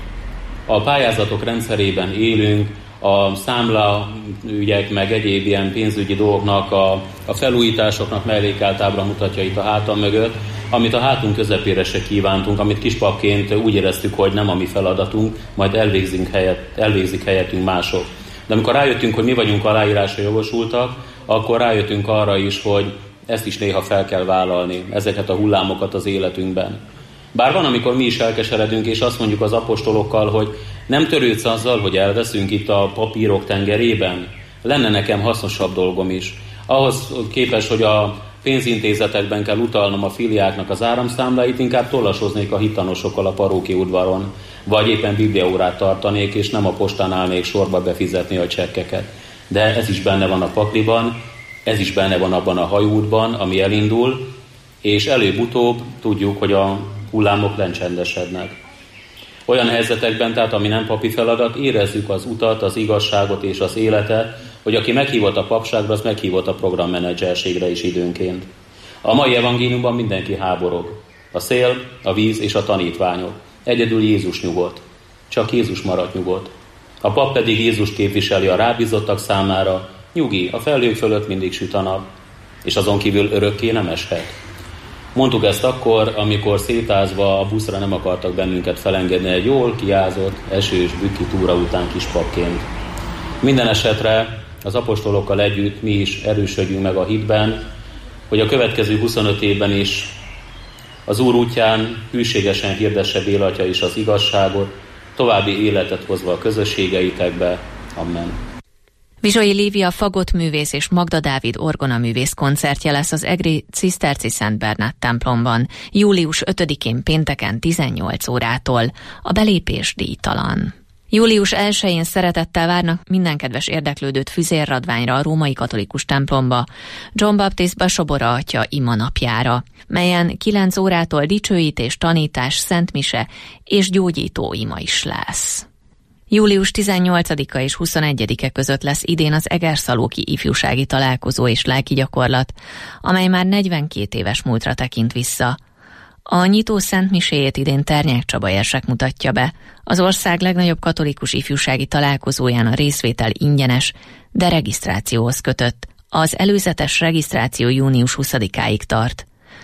A pályázatok rendszerében élünk, a számlaügyek meg egyéb ilyen pénzügyi dolgoknak, a felújításoknak mellékelt ábra mutatja itt a hátam mögött, amit a hátunk közepére se kívántunk, amit kispapként úgy éreztük, hogy nem a mi feladatunk, majd elvégzik helyettünk mások. De amikor rájöttünk, hogy mi vagyunk aláírásra jogosultak, akkor rájöttünk arra is, hogy ezt is néha fel kell vállalni, ezeket a hullámokat az életünkben. Bár van, amikor mi is elkeseredünk, és azt mondjuk az apostolokkal, hogy nem törődsz azzal, hogy elveszünk itt a papírok tengerében. Lenne nekem hasznosabb dolgom is. Ahhoz képest, hogy a pénzintézetekben kell utalnom a filiáknak az áramszámláit, inkább tollasoznék a hitanosokkal a paróki udvaron, vagy éppen bibliaórát tartanék, és nem a postán állnék sorba befizetni a csekkeket. De ez is benne van a pakliban, ez is benne van abban a hajóútban, ami elindul, és előbb-utóbb tudjuk, hogy a hullámok lencsendesednek. Olyan helyzetekben, tehát ami nem papi feladat, érezzük az utat, az igazságot és az életet, hogy aki meghívott a papságra, az meghívott a programmenedzserségre is időnként. A mai evangéliumban mindenki háborog. A szél, a víz és a tanítványok. Egyedül Jézus nyugodt. Csak Jézus maradt nyugodt. A pap pedig Jézus képviseli a rábízottak számára. Nyugi, a felhők fölött mindig süt a nap, és azon kívül örökké nem eshet. Mondtuk ezt akkor, amikor szétázva a buszra nem akartak bennünket felengedni egy jól kiázott, esős, bükki túra után kispapként. Minden esetre az apostolokkal együtt mi is erősödjünk meg a hitben, hogy a következő 25 évben is az Úr útján hűségesen hirdesse Béla atya is az igazságot, további életet hozva a közösségeitekbe. Amen.
Vizsai Lívia fagottművész és Magda Dávid orgonaművész koncertje lesz az egri Ciszterci Szent Bernát templomban, július 5-én pénteken 18 órától. A belépés díjtalan. Július 1-én szeretettel várnak minden kedves érdeklődőt füzérradványra a római katolikus templomba, John Baptist Basobora atya ima napjára, melyen 9 órától dicsőítés, tanítás, szentmise és gyógyító ima is lesz. Július 18-a és 21-e között lesz idén az Egerszalóki ifjúsági találkozó és lelki gyakorlat, amely már 42 éves múltra tekint vissza. A nyitó szentmiséjét idén Ternyák Csaba érsek mutatja be. Az ország legnagyobb katolikus ifjúsági találkozóján a részvétel ingyenes, de regisztrációhoz kötött. Az előzetes regisztráció június 20-áig tart.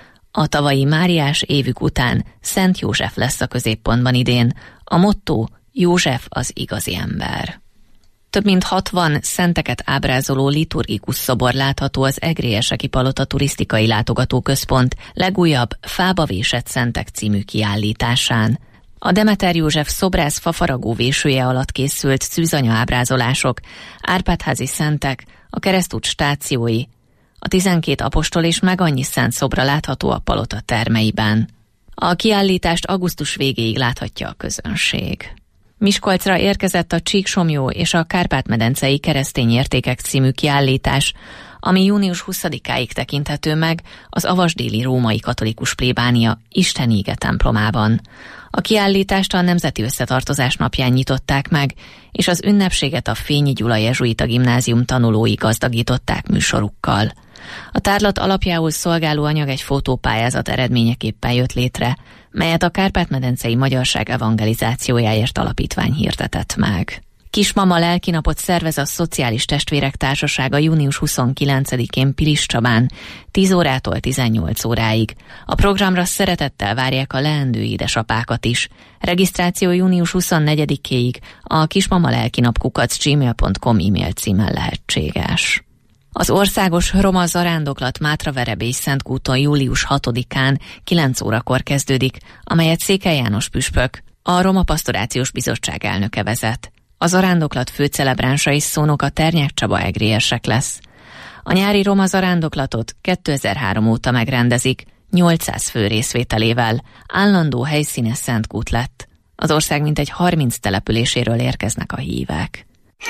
A tavalyi Máriás évük után Szent József lesz a középpontban idén. A motto: József az igazi ember. Több mint 60 szenteket ábrázoló liturgikus szobor látható az Egrélyeseki Palota turisztikai látogatóközpont legújabb Fába vésett szentek című kiállításán. A Demeter József szobrász fafaragó vésője alatt készült szűzanya ábrázolások, Árpád-házi szentek, a keresztút stációi, a 12 apostol és meg annyi szent szobra látható a palota termeiben. A kiállítást augusztus végéig láthatja a közönség. Miskolcra érkezett a Csíksomlyó és a Kárpát-medencei keresztény értékek című kiállítás, ami június 20-áig tekinthető meg az Avasdéli Római Katolikus Plébánia Isteníge templomában. A kiállítást a Nemzeti Összetartozás napján nyitották meg, és az ünnepséget a Fényi Gyula jezsuita gimnázium tanulói gazdagították műsorukkal. A tárlat alapjául szolgáló anyag egy fotópályázat eredményeképpen jött létre, melyet a Kárpát-medencei Magyarság Evangelizációjáért Alapítvány hirdetett meg. Kismama lelkinapot szervez a Szociális Testvérek Társasága június 29-én Pilis Csabán, 10 órától 18 óráig. A programra szeretettel várják a leendő édesapákat is. Regisztráció június 24-éig a kismamalelkinap@gmail.com e-mail címen lehetséges. Az országos roma zarándoklat Mátraverebély-Szentkúton július 6-án 9 órakor kezdődik, amelyet Székely János püspök, a Roma Pastorációs Bizottság elnöke vezet. A zarándoklat főcelebránsa és szónoka Ternyák Csaba egriérsek lesz. A nyári roma zarándoklatot 2003 óta megrendezik, 800 fő részvételével, állandó helyszíne Szentkút lett. Az ország mintegy 30 településéről érkeznek a hívek.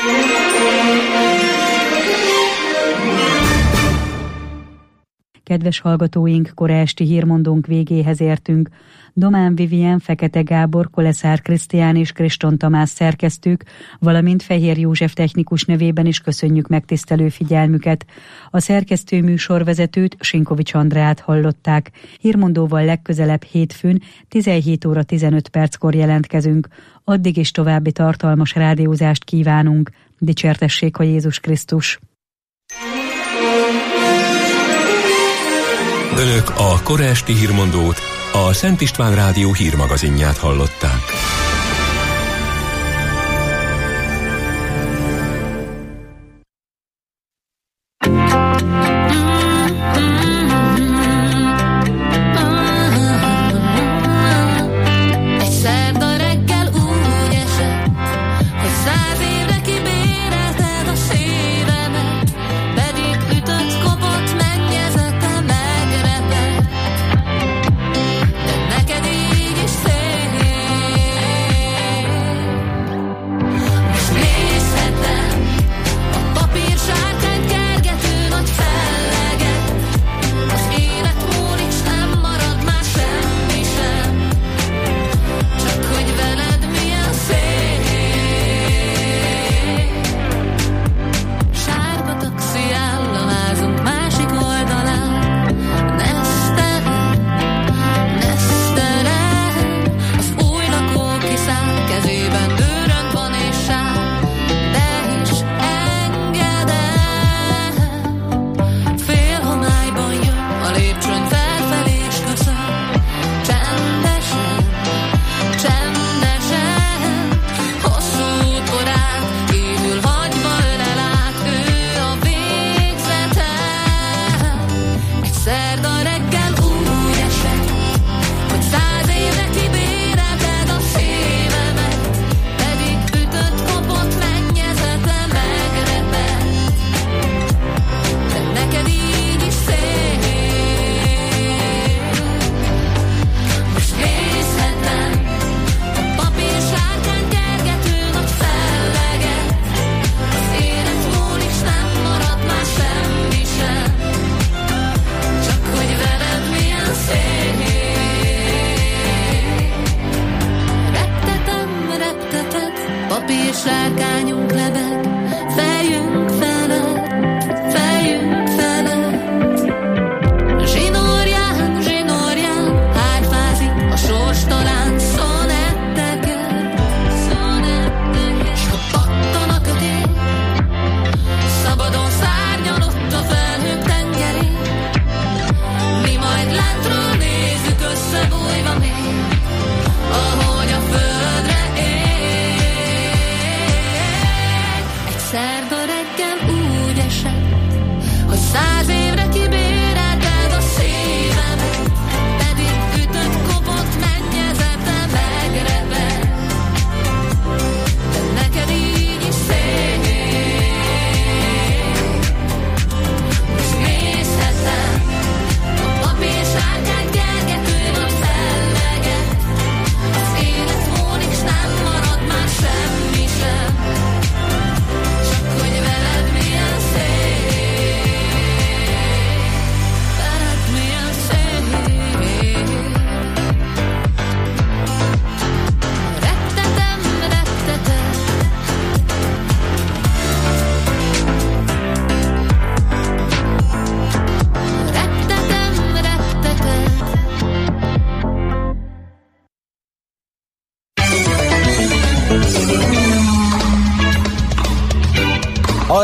Kedves hallgatóink, kora esti hírmondónk végéhez értünk. Domán Vivien, Fekete Gábor, Koleszár Krisztián és Kriston Tamás szerkesztők, valamint Fehér József technikus nevében is köszönjük megtisztelő figyelmüket. A szerkesztő műsorvezetőt, Sinkovics Andreát hallották. Hírmondóval legközelebb hétfőn 17 óra 15 perckor jelentkezünk. Addig is további tartalmas rádiózást kívánunk. Dicsértessék a Jézus Krisztus!
Önök a kora esti hírmondót, a Szent István Rádió hírmagazinját hallották.
Csak hogy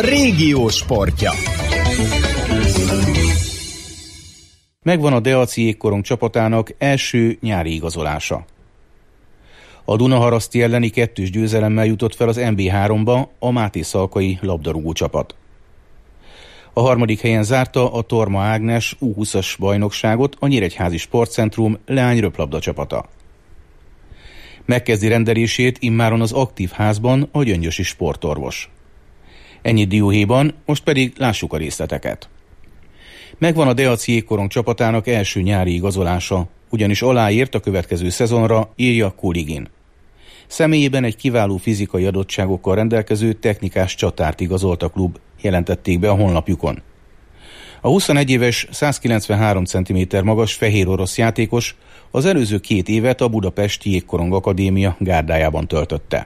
régió sportja.
Megvan a Deaci Jégkorong csapatának első nyári igazolása. A Dunaharaszti elleni 2-2 győzelemmel jutott fel az MB3-ba a Máté Szalkai labdarúgó csapat. A harmadik helyen zárta a Torma Ágnes U20-as bajnokságot a Nyíregyházi Sportcentrum leány röplabda csapata. Megkezdi rendelését immáron az aktív házban a gyöngyösi sportorvos. Ennyi dióhéjban, most pedig lássuk a részleteket. Megvan a Deaci Jégkorong csapatának első nyári igazolása, ugyanis aláírt a következő szezonra, írja Kuligin. Személyében egy kiváló fizikai adottságokkal rendelkező technikás csatárt igazolt a klub, jelentették be a honlapjukon. A 21 éves, 193 cm magas fehér orosz játékos az előző 2 évet a Budapesti Jégkorong Akadémia gárdájában töltötte.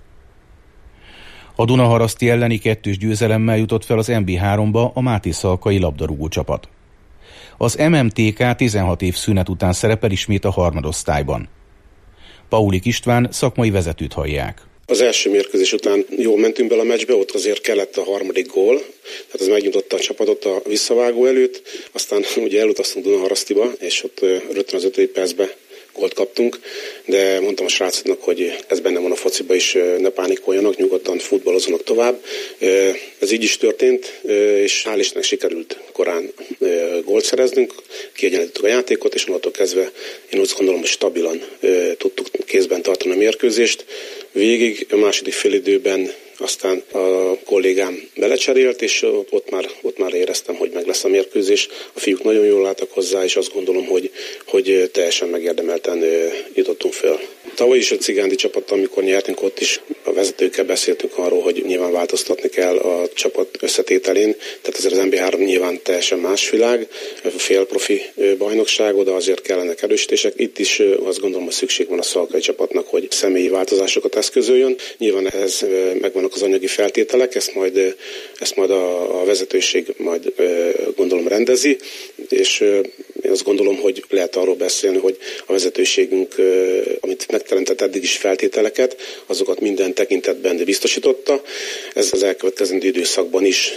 A Dunaharaszti elleni 2-2 győzelemmel jutott fel az MB3-ba a Máté Szalkai labdarúgó csapat. Az MMTK 16 év szünet után szerepel ismét a harmadosztályban. Paulik István szakmai vezetőt hallják.
Az első mérkőzés után jól mentünk bele a meccsbe, ott azért kellett a harmadik gól, tehát ez megnyitotta a csapatot a visszavágó előtt, aztán ugye elutaztunk Dunaharasztiba, és ott rögtön az 5. percben gólt kaptunk, de mondtam a srácoknak, hogy ez benne van a fociba is, ne pánikoljanak, nyugodtan futballozzanak tovább. Ez így is történt, és hál' Istennek sikerült korán gólt szereznünk, kiegyenlítettük a játékot, és onnantól kezdve én úgy gondolom, hogy stabilan tudtuk kézben tartani a mérkőzést. Végig a második félidőben aztán a kollégám belecserélt, és ott már éreztem, hogy meg lesz a mérkőzés. A fiúk nagyon jól álltak hozzá, és azt gondolom, hogy teljesen megérdemelten jutottunk föl. Tavaly is a Cigándi csapattal, amikor nyertünk, ott is a vezetőkkel beszéltünk arról, hogy nyilván változtatni kell a csapat összetételén. Tehát azért az MB3 nyilván teljesen más világ, félprofi bajnokság, oda azért kellenek erősítések. Itt is azt gondolom, hogy szükség van a szalkai csapatnak, hogy személyi változásokat eszközöljön. Nyilván ehhez megvannak az anyagi feltételek, ezt majd a vezetőség majd gondolom rendezi, és én azt gondolom, hogy lehet arról beszélni, hogy a vezetőségünk, amit megteremtett eddig is feltételeket, azokat minden tekintetben biztosította. Ez az elkövetkezendő időszakban is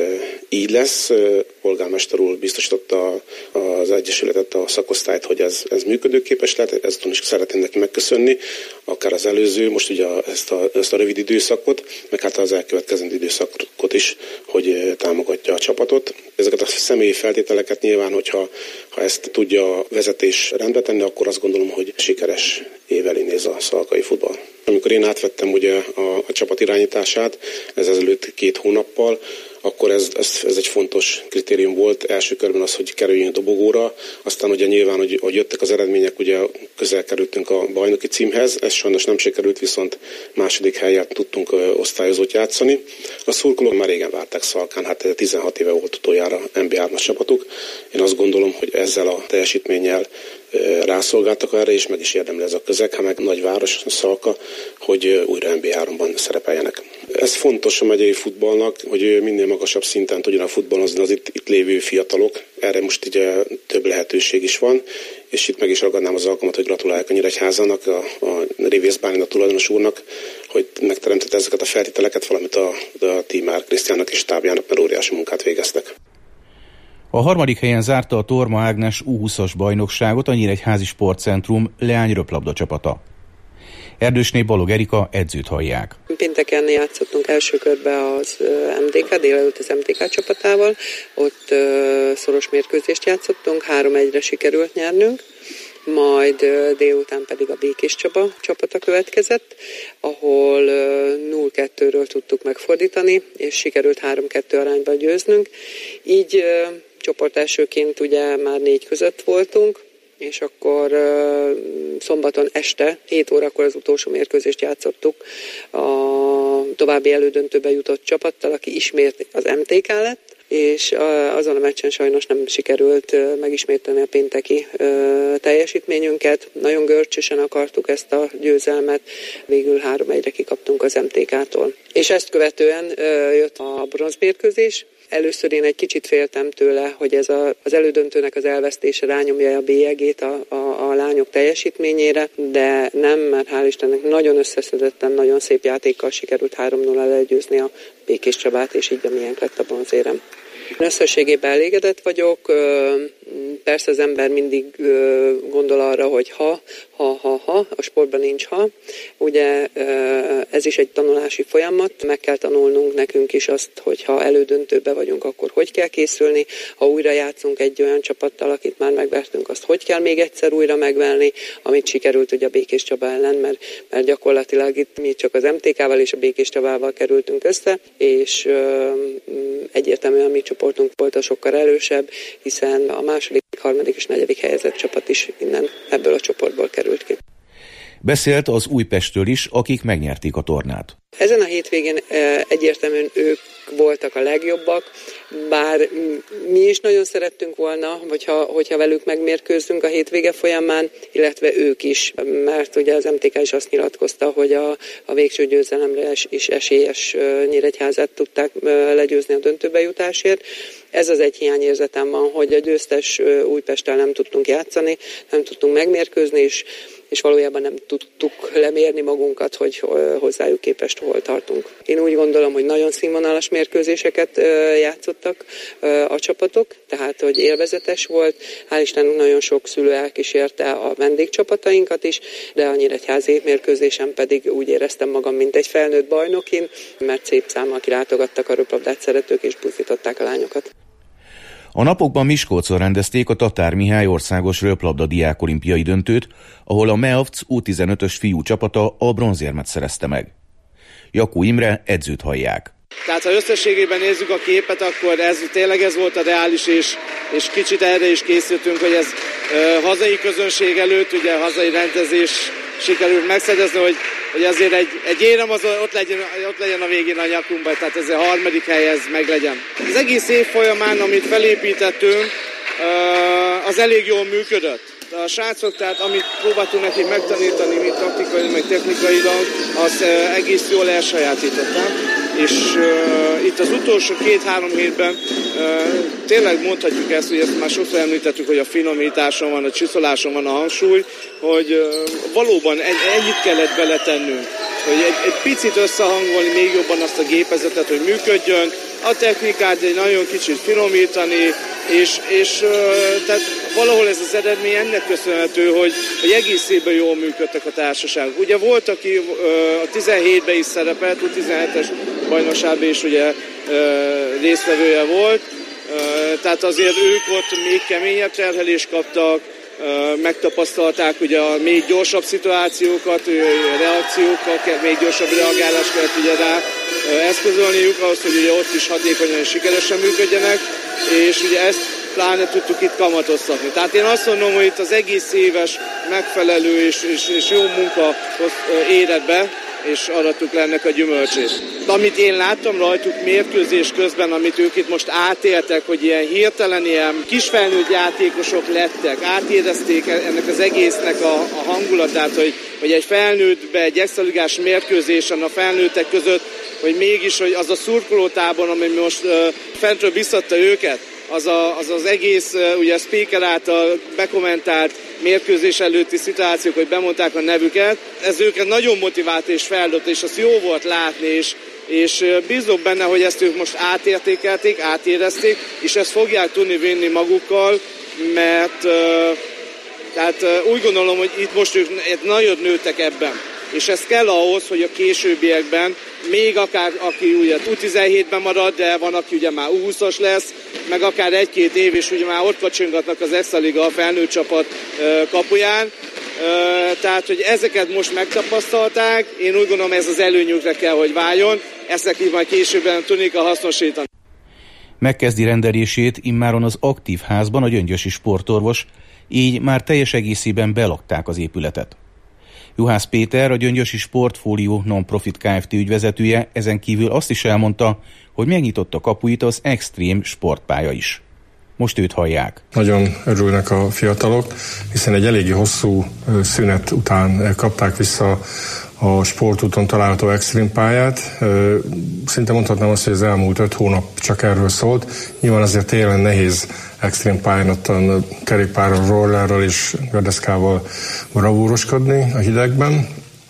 így lesz. Polgármester úr biztosította az Egyesületet, a szakosztályt, hogy ez működőképes lehet. Ezután is szeretném neki megköszönni, akár az előző, most ugye ezt a rövid időszakot, meg hát az elkövetkezendő időszakot is, hogy támogatja a csapatot. Ezeket a személyi feltételeket nyilván, hogyha ezt tudja a vezetés rendbe tenni, akkor azt gondolom, hogy sikeres év elé néz a szalkai futball. Amikor én átvettem ugye a csapat irányítását, ez ezelőtt 2 hónappal, akkor ez egy fontos kritérium volt. Első körben az, hogy kerüljünk dobogóra, aztán ugye nyilván, hogy jöttek az eredmények, ugye közel kerültünk a bajnoki címhez, ez sajnos nem sikerült, viszont második helyen tudtunk osztályozót játszani. A szurkolók már régen várták Szalkán, hát 16 éve volt utoljára MB3-as csapatuk. Én azt gondolom, hogy ezzel a teljesítménnyel rászolgáltak erre, és meg is érdemli ez a közeg, ha meg nagyváros, Szalka, hogy újra MB3-ban szerepeljenek. Ez fontos a megyei futballnak, hogy minél magasabb szinten tudjanak futballozni az itt lévő fiatalok. Erre most ugye több lehetőség is van, és itt meg is ragadnám az alkalmat, hogy gratuláljak a Nyíregyházának, a Révész Bálint, a tulajdonos úrnak, hogy megteremtette ezeket a feltételeket, valamint a Tímár Krisztiánnak és stábjának, mert óriási munkát végeztek.
A harmadik helyen zárta a Torma Ágnes U20-as bajnokságot a Nyíregyházi Sportcentrum leány röplabda csapata. Erdősné Balog Erika edzőt hallják.
Pénteken játszottunk első körbe az MTK, délelőtt az MTK csapatával. Ott szoros mérkőzést játszottunk, 3-1-re sikerült nyernünk. Majd délután pedig a Békés Csaba csapata következett, ahol 0-2-ről tudtuk megfordítani, és sikerült 3-2 arányban győznünk. Így csoportelsőként ugye már 4 között voltunk, és akkor szombaton este 7 órakor az utolsó mérkőzést játszottuk a további elődöntőbe jutott csapattal, aki ismét az MTK lett, és azon a meccsen sajnos nem sikerült megismételni a pénteki teljesítményünket. Nagyon görcsösen akartuk ezt a győzelmet, végül 3-1-re kikaptunk az MTK-tól. És ezt követően jött a bronzmérkőzés, Először én egy kicsit féltem tőle, hogy ez az elődöntőnek az elvesztése rányomja a bélyegét a lányok teljesítményére, de nem, mert hál' Istennek nagyon összeszedetten, nagyon szép játékkal sikerült 3-0 legyőzni a Békés Csabát, és így a miénk lett a bronzérem. Összességében elégedett vagyok, persze az ember mindig gondol arra, hogy ha, a sportban nincs ha. Ugye ez is egy tanulási folyamat, meg kell tanulnunk nekünk is azt, hogy ha elődöntőbe vagyunk, akkor hogy kell készülni, ha újra játszunk egy olyan csapattal, akit már megvertünk, azt hogy kell még egyszer újra megverni, amit sikerült ugye a Békés Csaba ellen, mert gyakorlatilag itt mi csak az MTK-val és a Békés Csabával kerültünk össze, és egyértelműen mi csoportunk volt a sokkal erősebb, hiszen a második, harmadik és negyedik helyezett csapat is innen ebből a csoportból került ki.
Beszélt az Újpestről is, akik megnyerték a tornát.
Ezen a hétvégén egyértelműen ők voltak a legjobbak, bár mi is nagyon szerettünk volna, hogyha velük megmérkőzzünk a hétvége folyamán, illetve ők is, mert ugye az MTK is azt nyilatkozta, hogy a végső győzelemre is esélyes Nyíregyházát tudták legyőzni a döntőbe jutásért. Ez az egy hiányérzetem van, hogy a győztes Újpesttel nem tudtunk játszani, nem tudtunk megmérkőzni, és valójában nem tudtuk lemérni magunkat, hogy hozzájuk képest hol tartunk. Én úgy gondolom, hogy nagyon színvonalas mérkőzéseket játszottak a csapatok, tehát hogy élvezetes volt. Hál' Istennek nagyon sok szülő elkísérte a vendégcsapatainkat is, de a nyíregyházi mérkőzésen pedig úgy éreztem magam, mint egy felnőtt bajnokin, mert szép számmal kilátogattak a röplabdát szeretők és buzdították a lányokat.
A napokban Miskolcon rendezték a Tatár Mihály országos röplabda diákolimpiai döntőt, ahol a MEAFC U15-ös fiú csapata a bronzérmet szerezte meg. Jakó Imre edzőt hallják.
Tehát ha összességében nézzük a képet, akkor tényleg ez volt a reális, és kicsit erre is készültünk, hogy ez hazai közönség előtt, ugye hazai rendezés sikerült megszerezni, hogy azért egy érem az ott legyen a végén a nyakunkban, tehát ez a harmadik hely ez meglegyen. Az egész év folyamán, amit felépítettünk, az elég jól működött. A srácok, tehát amit próbáltunk nekik megtanítani, mint taktikai, meg technikailag, azt egész jól elsajátították. És itt az utolsó 2-3 hétben tényleg mondhatjuk ezt, hogy ezt már sokszor említettük, hogy a finomításon van, a csiszoláson van a hangsúly, hogy valóban ennyit kellett beletennünk, hogy egy picit összehangolni még jobban azt a gépezetet, hogy működjön, a technikát egy nagyon kicsit finomítani, és tehát valahol ez az eredmény ennek köszönhető, hogy egész évben jól működtek a társaságok. Ugye volt, aki a 17-ben is szerepelt, a 17-es bajnokságban is ugye résztvevője volt, tehát azért ők ott még keményebb terhelést kaptak, megtapasztalták ugye a még gyorsabb szituációkat, reakciókkal, még gyorsabb reagálást kellett ugye rá eszközölniük ahhoz, hogy ugye ott is hatékonyan és sikeresen működjenek, és ugye ezt pláne tudtuk itt kamatoztatni. Tehát én azt mondom, hogy itt az egész éves megfelelő és jó munka éred be, és arattuk le ennek a gyümölcsét. Amit én láttam rajtuk mérkőzés közben, amit ők itt most átéltek, hogy ilyen hirtelen ilyen kisfelnőtt játékosok lettek, átérezték ennek az egésznek a hangulatát, hogy egy felnőttbe, egy extraligás mérkőzésen a felnőttek között, hogy mégis hogy az a szurkolótábor, ami most fentről biztatta őket, az egész ugye speaker által bekommentált mérkőzés előtti szituációk, hogy bemondták a nevüket, ez őket nagyon motivált és feldobott, és azt jó volt látni, és bízok benne, hogy ezt ők most átértékelték, átérezték, és ezt fogják tudni vinni magukkal, mert tehát úgy gondolom, hogy itt most ők nagyon nőttek ebben. És ez kell ahhoz, hogy a későbbiekben még akár aki ugye U17-ben marad, de van, aki ugye már U20-as lesz, meg akár 1-2 év, és ugye már ott kacsingatnak az Extraliga a felnőtt csapat kapuján. Tehát, hogy ezeket most megtapasztalták, én úgy gondolom, ez az előnyükre kell, hogy váljon, ezt nekik majd későbben tudnék hasznosítani.
Megkezdi rendelését immáron az aktív házban a gyöngyösi sportorvos, így már teljes egészében belakták az épületet. Juhász Péter, a Gyöngyösi Sportfólió Non-Profit Kft. Ügyvezetője ezen kívül azt is elmondta, hogy megnyitotta kapuit az extrém sportpálya is. Most őt hallják.
Nagyon örülnek a fiatalok, hiszen egy eléggé hosszú szünet után kapták vissza a sportúton található extrém pályát. Szinte mondhatnám azt, hogy az elmúlt 5 hónap csak erről szólt. Nyilván azért télen nehéz extrém pályán ottan kerékpárral, rollerrel és gördeszkával bravúroskodni a hidegben,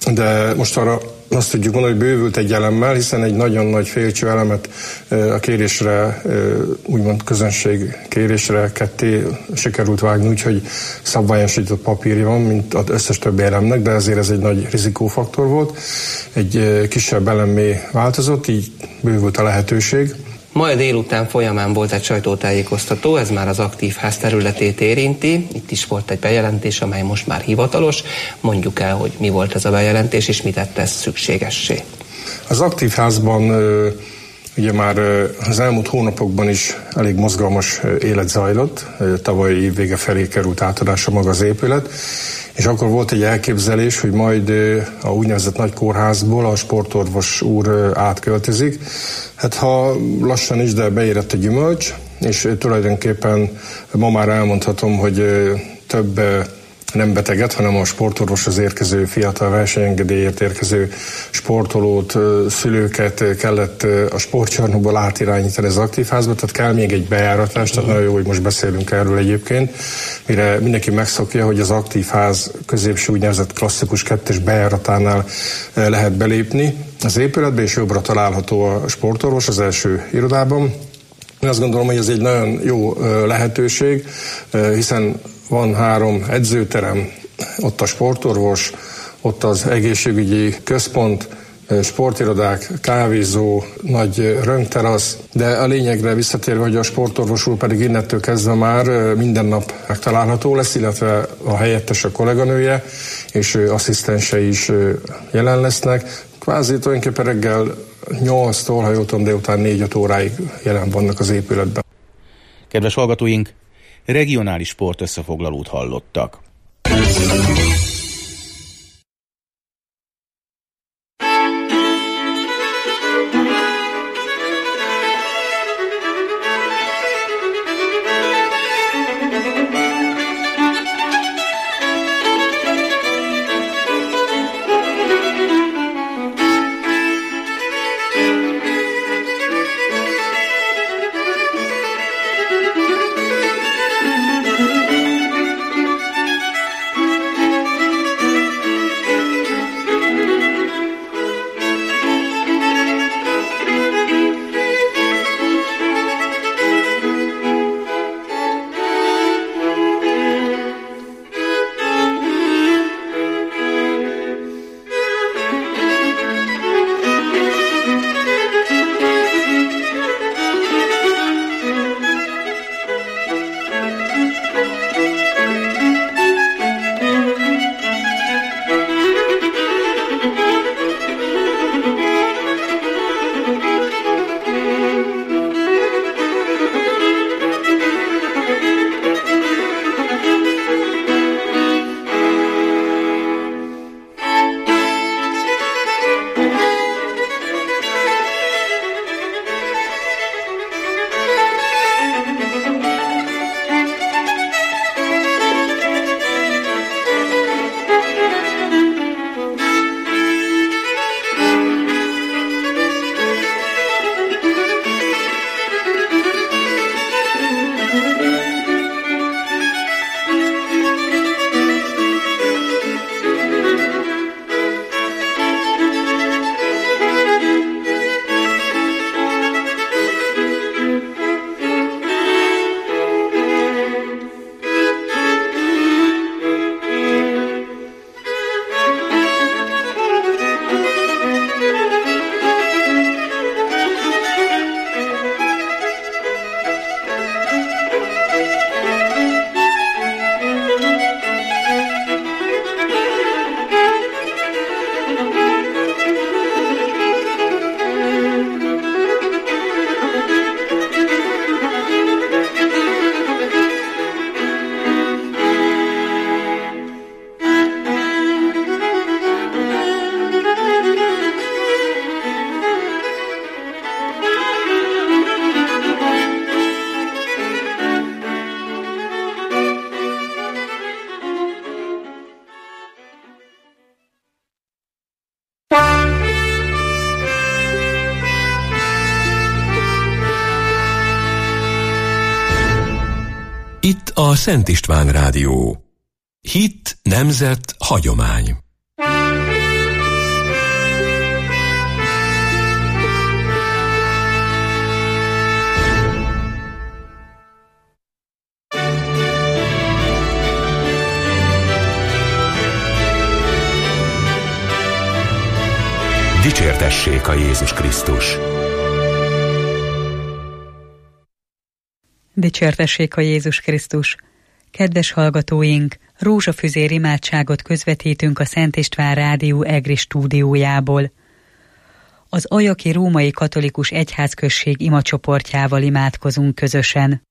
de most arra azt tudjuk mondani, hogy bővült egy elemmel, hiszen egy nagyon nagy félcső elemet a kérésre, úgymond közönség kérésre ketté sikerült vágni, úgyhogy szabványosított papírja van, mint az összes többi elemnek, de ezért ez egy nagy rizikófaktor volt. Egy kisebb elemmé változott, így bővült a lehetőség.
Ma délután folyamán volt egy sajtótájékoztató, ez már az aktív ház területét érinti. Itt is volt egy bejelentés, amely most már hivatalos. Mondjuk el, hogy mi volt ez a bejelentés, és mit tette ez szükségessé.
Az aktív házban ugye már az elmúlt hónapokban is elég mozgalmas élet zajlott. Tavalyi év vége felé került átadásra maga az épület, és akkor volt egy elképzelés, hogy majd a úgynevezett nagy kórházból a sportorvos úr átköltözik. Hát ha lassan is, de beérett a gyümölcs, és tulajdonképpen ma már elmondhatom, hogy több nem beteget, hanem a sportorvoshoz érkező fiatal versenyengedélyért érkező sportolót, szülőket kellett a sportcsarnokból átirányítani az aktív házba, tehát kell még egy bejáratás, tehát nagyon jó, hogy most beszélünk erről egyébként, mire mindenki megszokja, hogy az aktív ház középső úgynevezett klasszikus 2-es bejáratánál lehet belépni az épületbe, és jobbra található a sportorvos az első irodában. Én azt gondolom, hogy ez egy nagyon jó lehetőség, hiszen van 3 edzőterem, ott a sportorvos, ott az egészségügyi központ, sportirodák, kávézó, nagy röntgenterasz, de a lényegre visszatérve, hogy a sportorvos úr pedig innentől kezdve már minden nap megtalálható lesz, illetve a helyettes, a kolléganője és asszisztense is jelen lesznek. Kvázi tulajdonképpen reggel 8-tól, ha jól tudom, délután 4-5 óráig jelen vannak az épületben.
Kedves hallgatóink, regionális sport összefoglalót hallottak.
Itt a Szent István Rádió. Hit, nemzet, hagyomány. Dicsértessék a Jézus Krisztus!
Dicsértessék a Jézus Krisztus! Kedves hallgatóink, rózsafüzér imádságot közvetítünk a Szent István Rádió EGRI stúdiójából. Az Ajaki Római Katolikus Egyházközség imacsoportjával imádkozunk közösen.